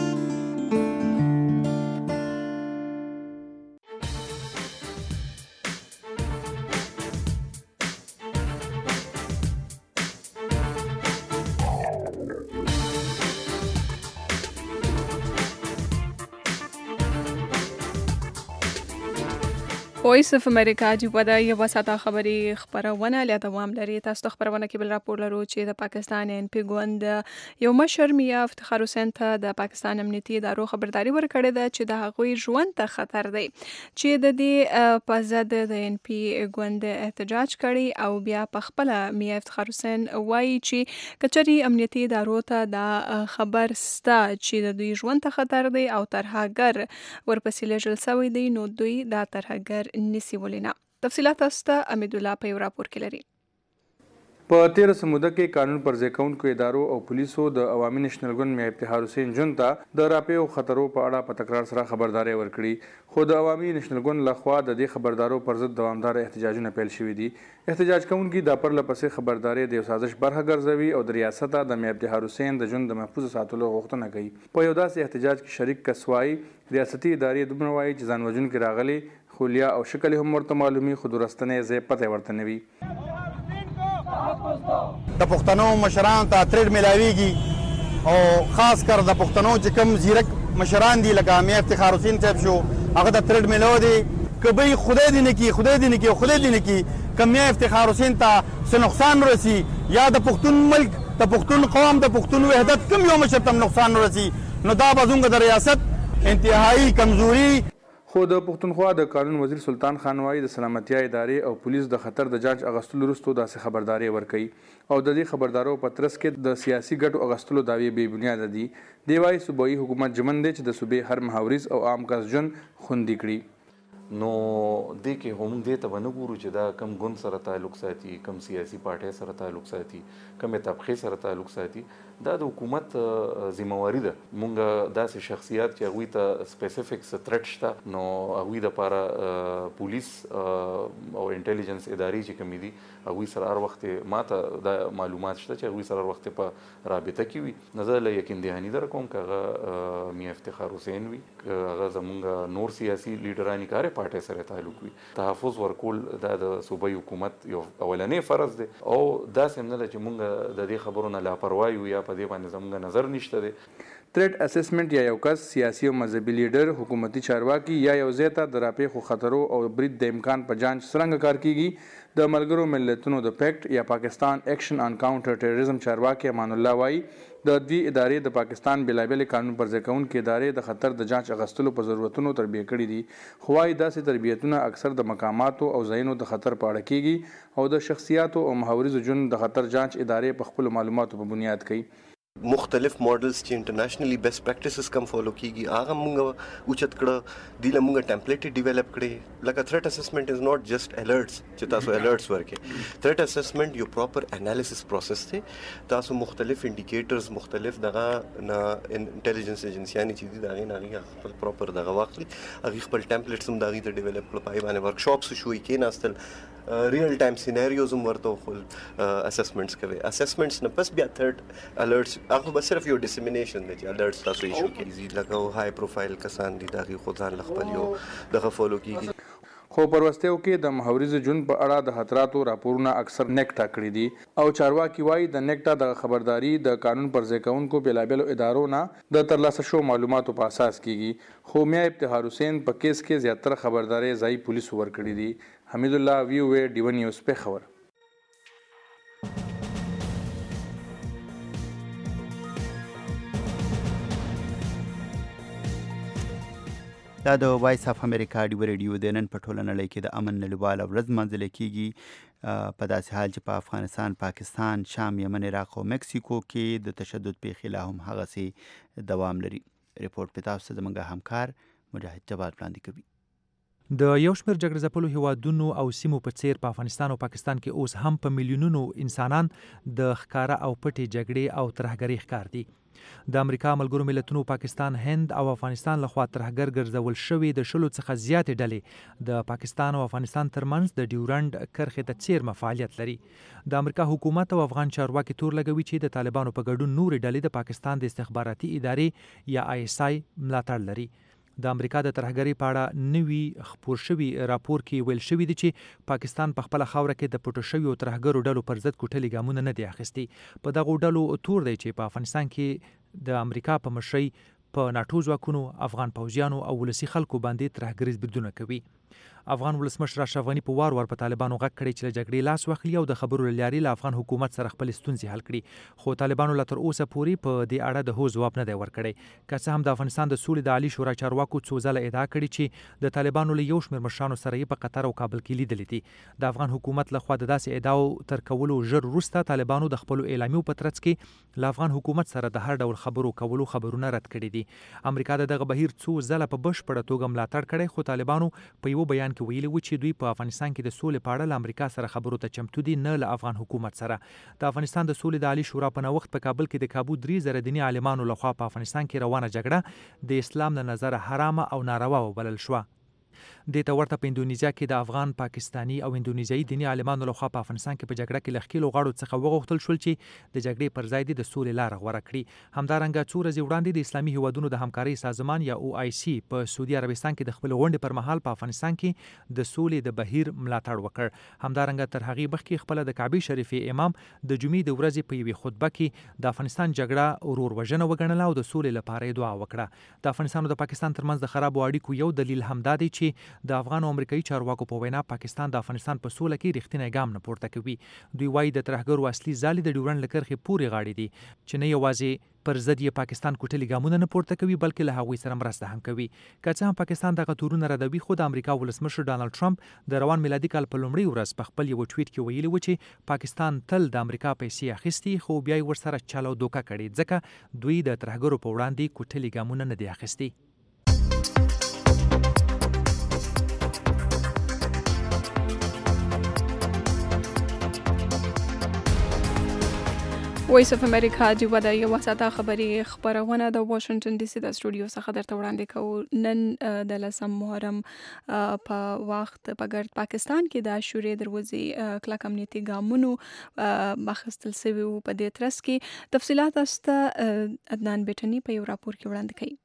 Speaker 2: وایس اف امریکا چې په د یو وساته خبري خبرونه له دوام لري. تاسو خبرونه کې بل راپور لرو چې د پاکستان ان پی ګوند یو مشر میا افتخار حسین ته د پاکستان امنیتي ادارو خبرداري ورکړې ده چې د هغوی ژوند ته خطر دی چې د دې په ضد د ان پی ګوند احتجاج کړي او بیا په خپل میا افتخار حسین وایي چې کچري امنیتي ادارو ته دا خبر ستا چې د دوی ژوند ته خطر دی او ترهګر ورپسې لېږل شوی دی نو دوی دا ترهګر نسی ولینا. تفصیلات تاسو ته امید الله په یو راپور کې لري.
Speaker 16: په تیر سموده کې قانون پر ځای کوونکو ادارو او پولیسو د عوامي نېشنل ګوند میا افتخار حسین جون ته د راپېو خطرو په اړه په تکرار سره خبرداری ورکړي، خو د عوامي نېشنل ګوند لخوا د دې خبردارو پر ضد دوامدار احتجاجونه پیل شوي دي. احتجاج کوونکي دا پرله پسې خبرداری د یو سازش برخه ګرځوي او د ریاسته د میا افتخار حسین د ژوند د محفوظ ساتلو غوښتنه کوي. په یو داسې احتجاج کې شریک کس وایي ریاستي ادارې دومره وایي چې ځان وژونکي راغلي، خولیا او شکل هم ورته معلومي، خو د ورستنې ځای پته ورته نه وي.
Speaker 19: د پښتنو مشرانو ته ترېډ میلاویږي او خاص کر د پښتنو چې کوم زیرک مشران دي لکه میا افتخار حسین صاحب شو، هغه ته ترېډ میلاو دی که به خدای دې نه کړي خدای دې نه کړي خدای دې نه کړي که میا افتخار حسین ته څه نقصان رسي یا د پښتون ملک د پښتون قوم د پښتون وحدت کوم یو مشر ته نقصان رسي، نو دا به زموږ د ریاست انتهایی کمزوري.
Speaker 16: خو د پښتونخوا د قانون وزیر سلطان خان وایي د سلامتیا ادارې او پولیس د خطر د جانچ اغستلو وروسته داسې خبرداری ورکوي او د دې خبردارو په ترڅ کې د سیاسي ګټو اغستلو دعوې بې بنیاده دي. دی وایي صوبایي حکومت ژمن دی چې د صوبې هر محاورز او عام کس ژوند خوندي کړي.
Speaker 20: نو دې کې هم دې ته ونه ګورو چې دا کم ګوند سره تعلق ساتي، کم سیاسي پارټۍ سره تعلق ساتي، کم طبقې سره تعلق ساتي. دا د حکومت ذمہواری ده. مونږ داسې شخصیات چې هغوی ته سپیسیفیک څه تھرټ شته، نو هغوی دپاره پولیس او انټیلیجنس ادارې چې کومې دي هغوی سره هر وخت ماته دا معلومات شته چې هغوی سره هر وخت په رابطه کې وي. نو زه له یقین دهاني در کوم که هغه میا افتخار حسین وي، که هغه زمونږ نور سیاسي لیډران کارې پارټۍ سره تعلق وي، تحفظ ورکول دا د صوبایي حکومت یو اولنی فرض دی او داسې هم نه ده چې مونږ د دې خبرو نه لاپروايي یو یا په دې باندې زموږ نظر نشته دی.
Speaker 16: تھرټ اسسمنټ یا یو کس سیاسي او مذهبي لیډر، حکومتي چارواکي یا یو ځای ته د راپېښو خطرو او برید د امکان په جانچ څرنګه کار کیږي. د ملګرو ملتونو د پیکټ یا پاکستان ایکشن آن کاونټر ټیرریزم چارواکي امان الله وایي د دوی ادارې د پاکستان بېلابېلې قانون پر ځای کوونکې ادارې د خطر د جانچ اخیستلو په ضرورتونو تربیه کړي دي، خو وایي داسې تربیتونه اکثر د مقاماتو او ځایونو د خطر په اړه کیږي او د شخصیاتو او محاورزو ژوند د خطر جانچ ادارې په خپلو معلوماتو په بنیاد کوي.
Speaker 21: مختلف ماډلز چې انټرنیشنلی بیسټ پریکټیسز کم فالو کیږي هغه موږ اوچت کړه، دی له موږ ټمپلیټ ډیولپ کړي. لکه تھرټ اسسمنٹ از ناٹ جسٹ الرټس چې تاسو الرټس ورکې، تھرټ اسسمنٹ یو پراپر انالیسس پروسس دی. تاسو مختلف انډیکیټرز مختلف دغه نه انټیلیجنس ایجنسیانې چې دي دغه نه هغه خپل پراپر دغه واخلي، هغه خپل ټمپلیټس هم دغه ته ډیولپ کړل، پای باندې ورکشاپس شوي کېناستل، ریل ټایم سیناریوز هم ورته خپل اسسمنټس کوي. اسسمنټس نه پس بیا تھرټ الرټس هغه به صرف یو ډیسیمینیشن دی چې الرټس تاسو ایشو کیږي، لکه های پروفایل کسان دي دغه خو ځان خپل یو دغه فالو کیږي.
Speaker 16: خو په وروستیو کې د محاورزو ژوند په اړه د خطراتو راپورونه اکثر نیکټا کړي دي او چارواکي وایي د نیکټا د خبرداري د قانون پر ځای کوونکو بېلابېلو ادارو نه د ترلاسه شوو معلوماتو په اساس کیږي. خو میا افتخار حسین په کیس کې زیاتره خبرداري ځایي پولیسو ورکړي دي. حمید الله وی او اے ډیو نیوز پېښور.
Speaker 3: دا د وایس اف امریکا ډیو ریډیو د نن په ټوله نړۍ کې د امن نړیواله ورځ لمانځل کیږي په داسې حال چې په افغانستان، پاکستان، شام، یمن، عراق او مکسیکو کې د تشدد پیښې لا هم هغسې دوام لري. ریپورټ په تاسو زموږ همکار مجاهد جبار وړاندې کوي.
Speaker 22: د یو شمېر جګړه ځپلو هیوادونو او سیمو په څیر په افغانستان او پاکستان کې اوس هم په میلیونونو انسانان د ښکاره او پټې جګړې او ترهګرۍ ښکار دي. د امریکا ملګرو ملتونو پاکستان، هند او افغانستان لخوا ترهګر ګرځول شوي د شلو څخه زیاتې ډلې د پاکستان او افغانستان ترمنځ د ډیورنډ کرښې ته څیرمه فعالیت لري. د امریکا حکومت او افغان چارواکي تور لګوي چې د طالبانو په ګډون نورې ډلې د پاکستان د استخباراتي ادارې یا آی اس آی ملاتړ لري. د امریکا د ترهګرۍ په اړه نوي خپور شوي راپور کې ویل شوي دي چې پاکستان په خپله خاوره کې د پټو شویو ترهګرو ډلو پر ضد کوټلي ګامونه نه دي اخیستي. په دغو ډلو تور دی چې په افغانستان کې د امریکا په مشرۍ په ناټو ځواکونو، افغان پوځیانو او ولسي خلکو باندې ترهګریز بریدونه کوي. افغان ولسمشر اشرف غني په وار وار په طالبانو غږ کړی چې له جګړې لاس واخلي او د خبرو له لارې له افغان حکومت سره خپلې ستونزې حل کړي، خو طالبانو لا تر اوسه پورې په دې اړه د هو ځواب نه دی ورکړی. که څه هم د افغانستان د سولې د عالي شورا چارواکو څو ځله ادعا کړې چې د طالبانو له یو شمېر مشرانو سره یې په قطر او کابل کې لیدلې دي. د افغان حکومت لخوا د داسې ادعاو تر کولو ژر وروسته طالبانو د خپلو اعلامیو په ترڅ کې له افغان حکومت سره د هر ډول خبرو کولو خبرونه رد کړي دي. امریکا د دغه بهیر څو ځله په بشپړه توګه ملاتړ کړی، خو طالبانو په یو یو بیان کې ویلي و چې دوی په افغانستان کې د سولې په اړه له امریکا سره خبرو ته چمتو دي، نه له افغان حکومت سره. د افغانستان د سولې د عالی شورا په نوښت په کابل کې د کابو درې زره دیني عالمانو لخوا په افغانستان کې روانه جګړه د اسلام له نظره حرامه او ناروا وبلل شوه. دې ته ورته په اندونیزیا کې د افغان، پاکستانی او اندونیزیایي دیني عالمانو لخوا په افغانستان کې په جګړه کې له ښکېلو غاړو څخه وغوښتل شول چې د جګړې پر ځای د سولې لاره غوره کړي. همدارنګه څو ورځې وړاندې د اسلامي هیوادونو د همکارۍ سازمان یا او آی سی په سعودي عربستان کې د خپل غونډې پر مهال په افغانستان کې د سولې د بهیر ملاتړ وکړ. همدارنګه تر هغې مخکې خپله د کعبې شریفې امام د جمعې د ورځې په یوې خطبه کې د افغانستان جګړه ورور وژنه وګڼله او د سولې لپاره یې دعا وکړه. د افغانستان او د پاکستان ترمنځ د خرابو اړیکو یو دلیل همدا دی چې د افغان او امریکایي چارواکو په وینا پاکستان د افغانستان په سوله کې رښتینی ګام نه پورته کوي. دوی وایي د ترهګرو اصلي ځالې د ډیورنډ له کرښې پورې غاړې دي چې نه یوازې پر ضد یې پاکستان کوټلي ګامونه نه پورته کوي بلکې له هغوی سره مرسته هم کوي. که څه هم پاکستان دغه تورونه ردوي، خو د امریکا ولسمشر ډانلډ ټرمپ د روان میلادي کال په لومړۍ ورځ په خپل یو ټویټ کې ویلي و چې پاکستان تل د امریکا پیسې اخیستي خو بیا یې ورسره چل او دوکه کړې، ځکه دوی د ترهګرو په وړاندې کوټلي ګامونه نه دي اخیستي.
Speaker 2: وایس اف امریکا جوه د یو ساعته خبري خبرونه د واشنگټن ډي سي د سټوډیو څخه درته وړاندې کوو. نن د لسم محرم په وخت په ګرد پاکستان کې د عاشورې دروازې کلک امنیتي ګامونو اخیستل شوي وو. په دې ترڅ کې تفصیلات استه عدنان بیټني په یو راپور کې وړاندې کوي.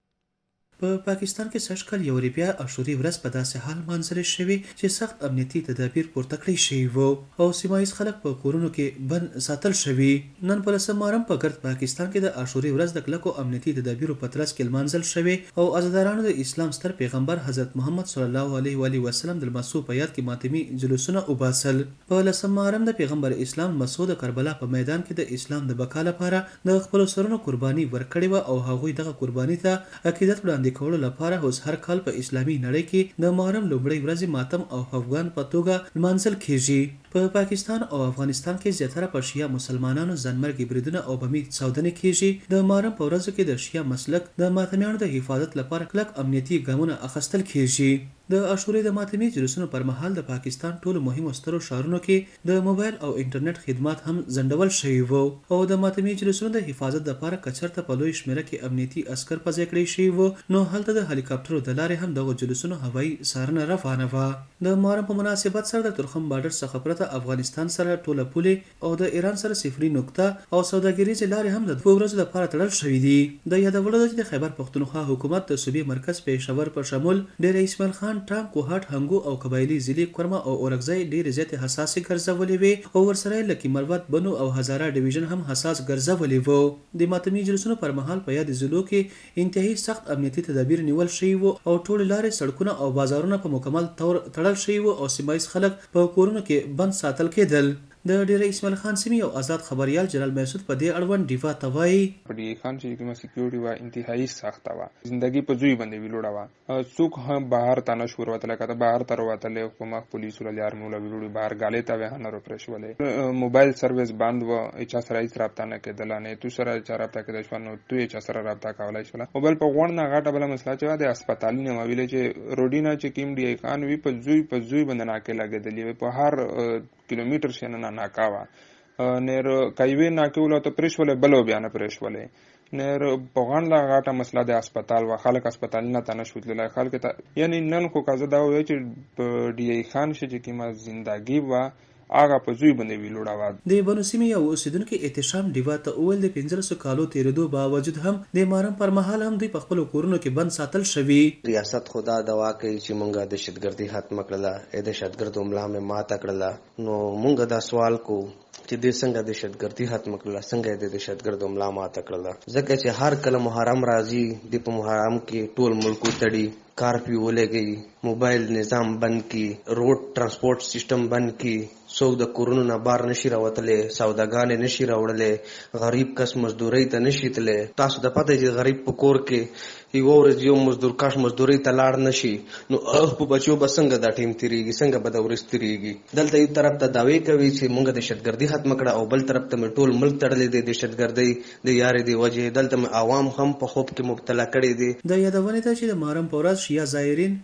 Speaker 8: په پاکستان کې سږ کال یو ریبیا عاشوري ورځ په داسې حال منځلې شوې چې سخت امنیتي تدابیر پورته کړی شوي وو او سیمه ییز خلک په کورونو کې بند ساتل شوي. نن په لسم محرم په ګرد پاکستان کې د عاشوري ورځ د کلکو امنیتي تدابیرو په ترڅ کې لمانځل شوې او عزادارانو د اسلام ستر پیغمبر حضرت محمد صلی الله علیه و آله وسلم د لمسو په یاد کې ماتمي جلوسونه وباسل. په لسم محرم د پیغمبر اسلام مسعود کربلا په میدان کې د اسلام د بقا لپاره د خپل سرونو قرباني ورکړې و او هغوی دغه قرباني ته عقیدت وړاندې کولو لپاره اوس هر کال په اسلامي نړۍ کې د محرم لومړۍ ورځ ماتم او افغان په توګه لمانځل کیږي. په پاکستان او افغانستان کې زیاتره په شیعه مسلمانانو ځانمرګي بریدونه او بمي چاودنې کیږي. د محرم په ورځو کې د شیعه مسلک د ماتمیانو د حفاظت لپاره کلک امنیتي ګامونه اخیستل کیږي. د عاشورې د ماتمي جلوسونو پر مهال د پاکستان ټولو مهمو سترو ښارونو کې د موبایل او انټرنیټ خدمات هم ځنډول شوي وو او د ماتمي جلوسونو د حفاظت لپاره کچرته په لوی شمېره کې امنیتي عسکر په ځای کړی شوي وو نو هلته د هلیکاپټرو د لارې هم دغه جلوسونو هوایي څارنه روانه وه. د محرم په مناسبت سره د ترخم بارډر څخه پرته افغانستان سره ټوله پولې او د ایران سره صفري نقطه او سوداګریزې لارې هم د دوه ورځو لپاره تړل شوي دي. د یادولو ده چې د خیبر پښتونخوا حکومت د صوبې مرکز پېښور په شمول ډېر اسماعیل خان ټانک، کوهاټ، هنګو او قبایلي ضلع کرمه او اورګزای ډېرې زیاتې حساسې ګرځولې وې او ورسره لکه مروت، بنو او هزاره ډیویژن هم حساس ګرځولې وو. د ماتمي جلوسونو پر مهال په یاد ضلعو کې انتهایی سخت امنیتي تدابیر نیول شوي وو او ټول لارې، سړکونه او بازارونه په مکمل تور تړل شوي وو او سیمه ییز خلک په کورونو کې بند ساتل کېدل. د ډیره اسماعیل خان سیمې او آزاد خبريال جنرال محسود په دې اړوند ډیفا توای
Speaker 9: په دې خان چې کومه سکیورټي وا انتهایی سخت وا زندگی په زوی باندې ویلوړه وا څوک هم بهر ته نشور وته لکه بهر تر وته له حکومت پولیس ول یار مولا ویلوړي بهر غالې ته وهانه رو پرش ولې موبایل سرویس بند و اچا سره هیڅ رابطه نه کېدل نه تو سره چا رابطه کېدل شو نو تو اچا سره رابطه کولای شو موبایل په غوړ نه غاټه بل مسله چې د هسپتال نه ویلې چې روډینا چې کیم دی کان وی په زوی په زوی باندې ناکې لګېدلې په هر کیلومتر شنه نه ناکاوه نیر کایوي ناکوله ته پرېښولې بلو بیا نه پرېښولې نیر پوغان لا غاټه مسله د هسپتال و خلک هسپتال نه ته نشو تللی خلک ته یعنی نن خو کازه دا وایي چې په ډي ای خان شي چې کیما زندگی و هغه په زوی باندې ویلوړه و.
Speaker 8: د بنو سیمې یو اوسیدونکو احتشام ډیوا ته اول د پنځلسو کالو تیرېدو باوجود هم د محرم پر مهال هم دوی په خپل کورونو کې بند ساتل شوي.
Speaker 4: ریاست خدا دوا کوي چې مونږه دهشتګردي ختم کړله د دهشتګرد حمله مې ماته کړله نو مونږ دا سوال کو چې د څنګه دهشتګردي ختم کړله څنګه د دهشتګرد حمله ماته کړله ځکه چې هر کله محرم راځي د په محرم کې ټول ملک تړي کارفیو ولګي موبایل نظام بند کی روډ ترانسپورت سیستم بند کی څوک د کورونو نه بار نشي راوتلې سوداګانې نشي راوړلې غریب کس مزدوري ته نشي تللی تاسو د پته چې غریب په کور کې یو ورځ یو مزدور کاش مزدوري ته لاړ نشي نو په بچو به څنګه دا ټیم تیریږي څنګه به دا ورځ تیریږي. دلته یو طرف ته دعوی کوي چې مونږ د دهشتګردي ختم کړه او بل طرف ته ټول ملک تړلې دی دهشتګردي د یارې دی وجه دلته عوام هم په خوب کې مبتلا کړي دي.
Speaker 8: د یادونه ته چې د محرم په ورځ شیعه زایرین ماتمي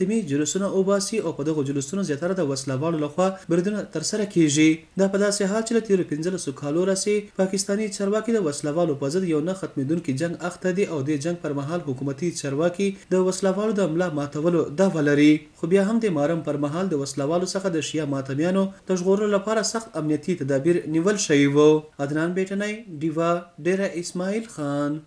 Speaker 8: کلمې جلوسونه وباسي او په دغه جلوسونو زیاتره د وسلوالو لخوا بریدونه ترسره کیږي. دا په داسې حال چې له تیرو پنځلسو کالو راهیسې پاکستاني چارواکي د وسلوالو په ضد یو نه ختمېدونکي جنگ اخته دي او د جنگ پر مهال حکومتي چارواکي د وسلوالو د ملا ماتولو دعوه لري. خو بیا هم د مارم پر مهال د وسلوالو څخه د شیا ماتمیانو د ژغورلو لپاره سخت امنیتي تدابیر نیول شوي وو. عدنان بیټنۍ، ډیوا، ډیره اسماعیل خان.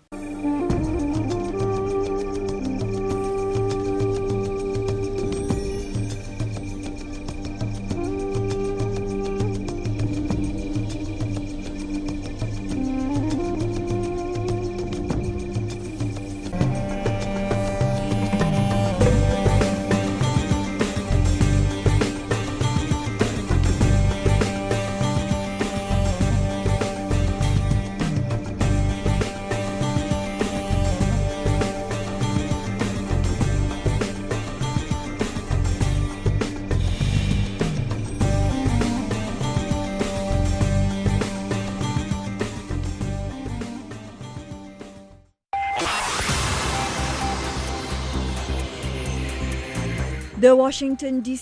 Speaker 1: د واشنگټن ډي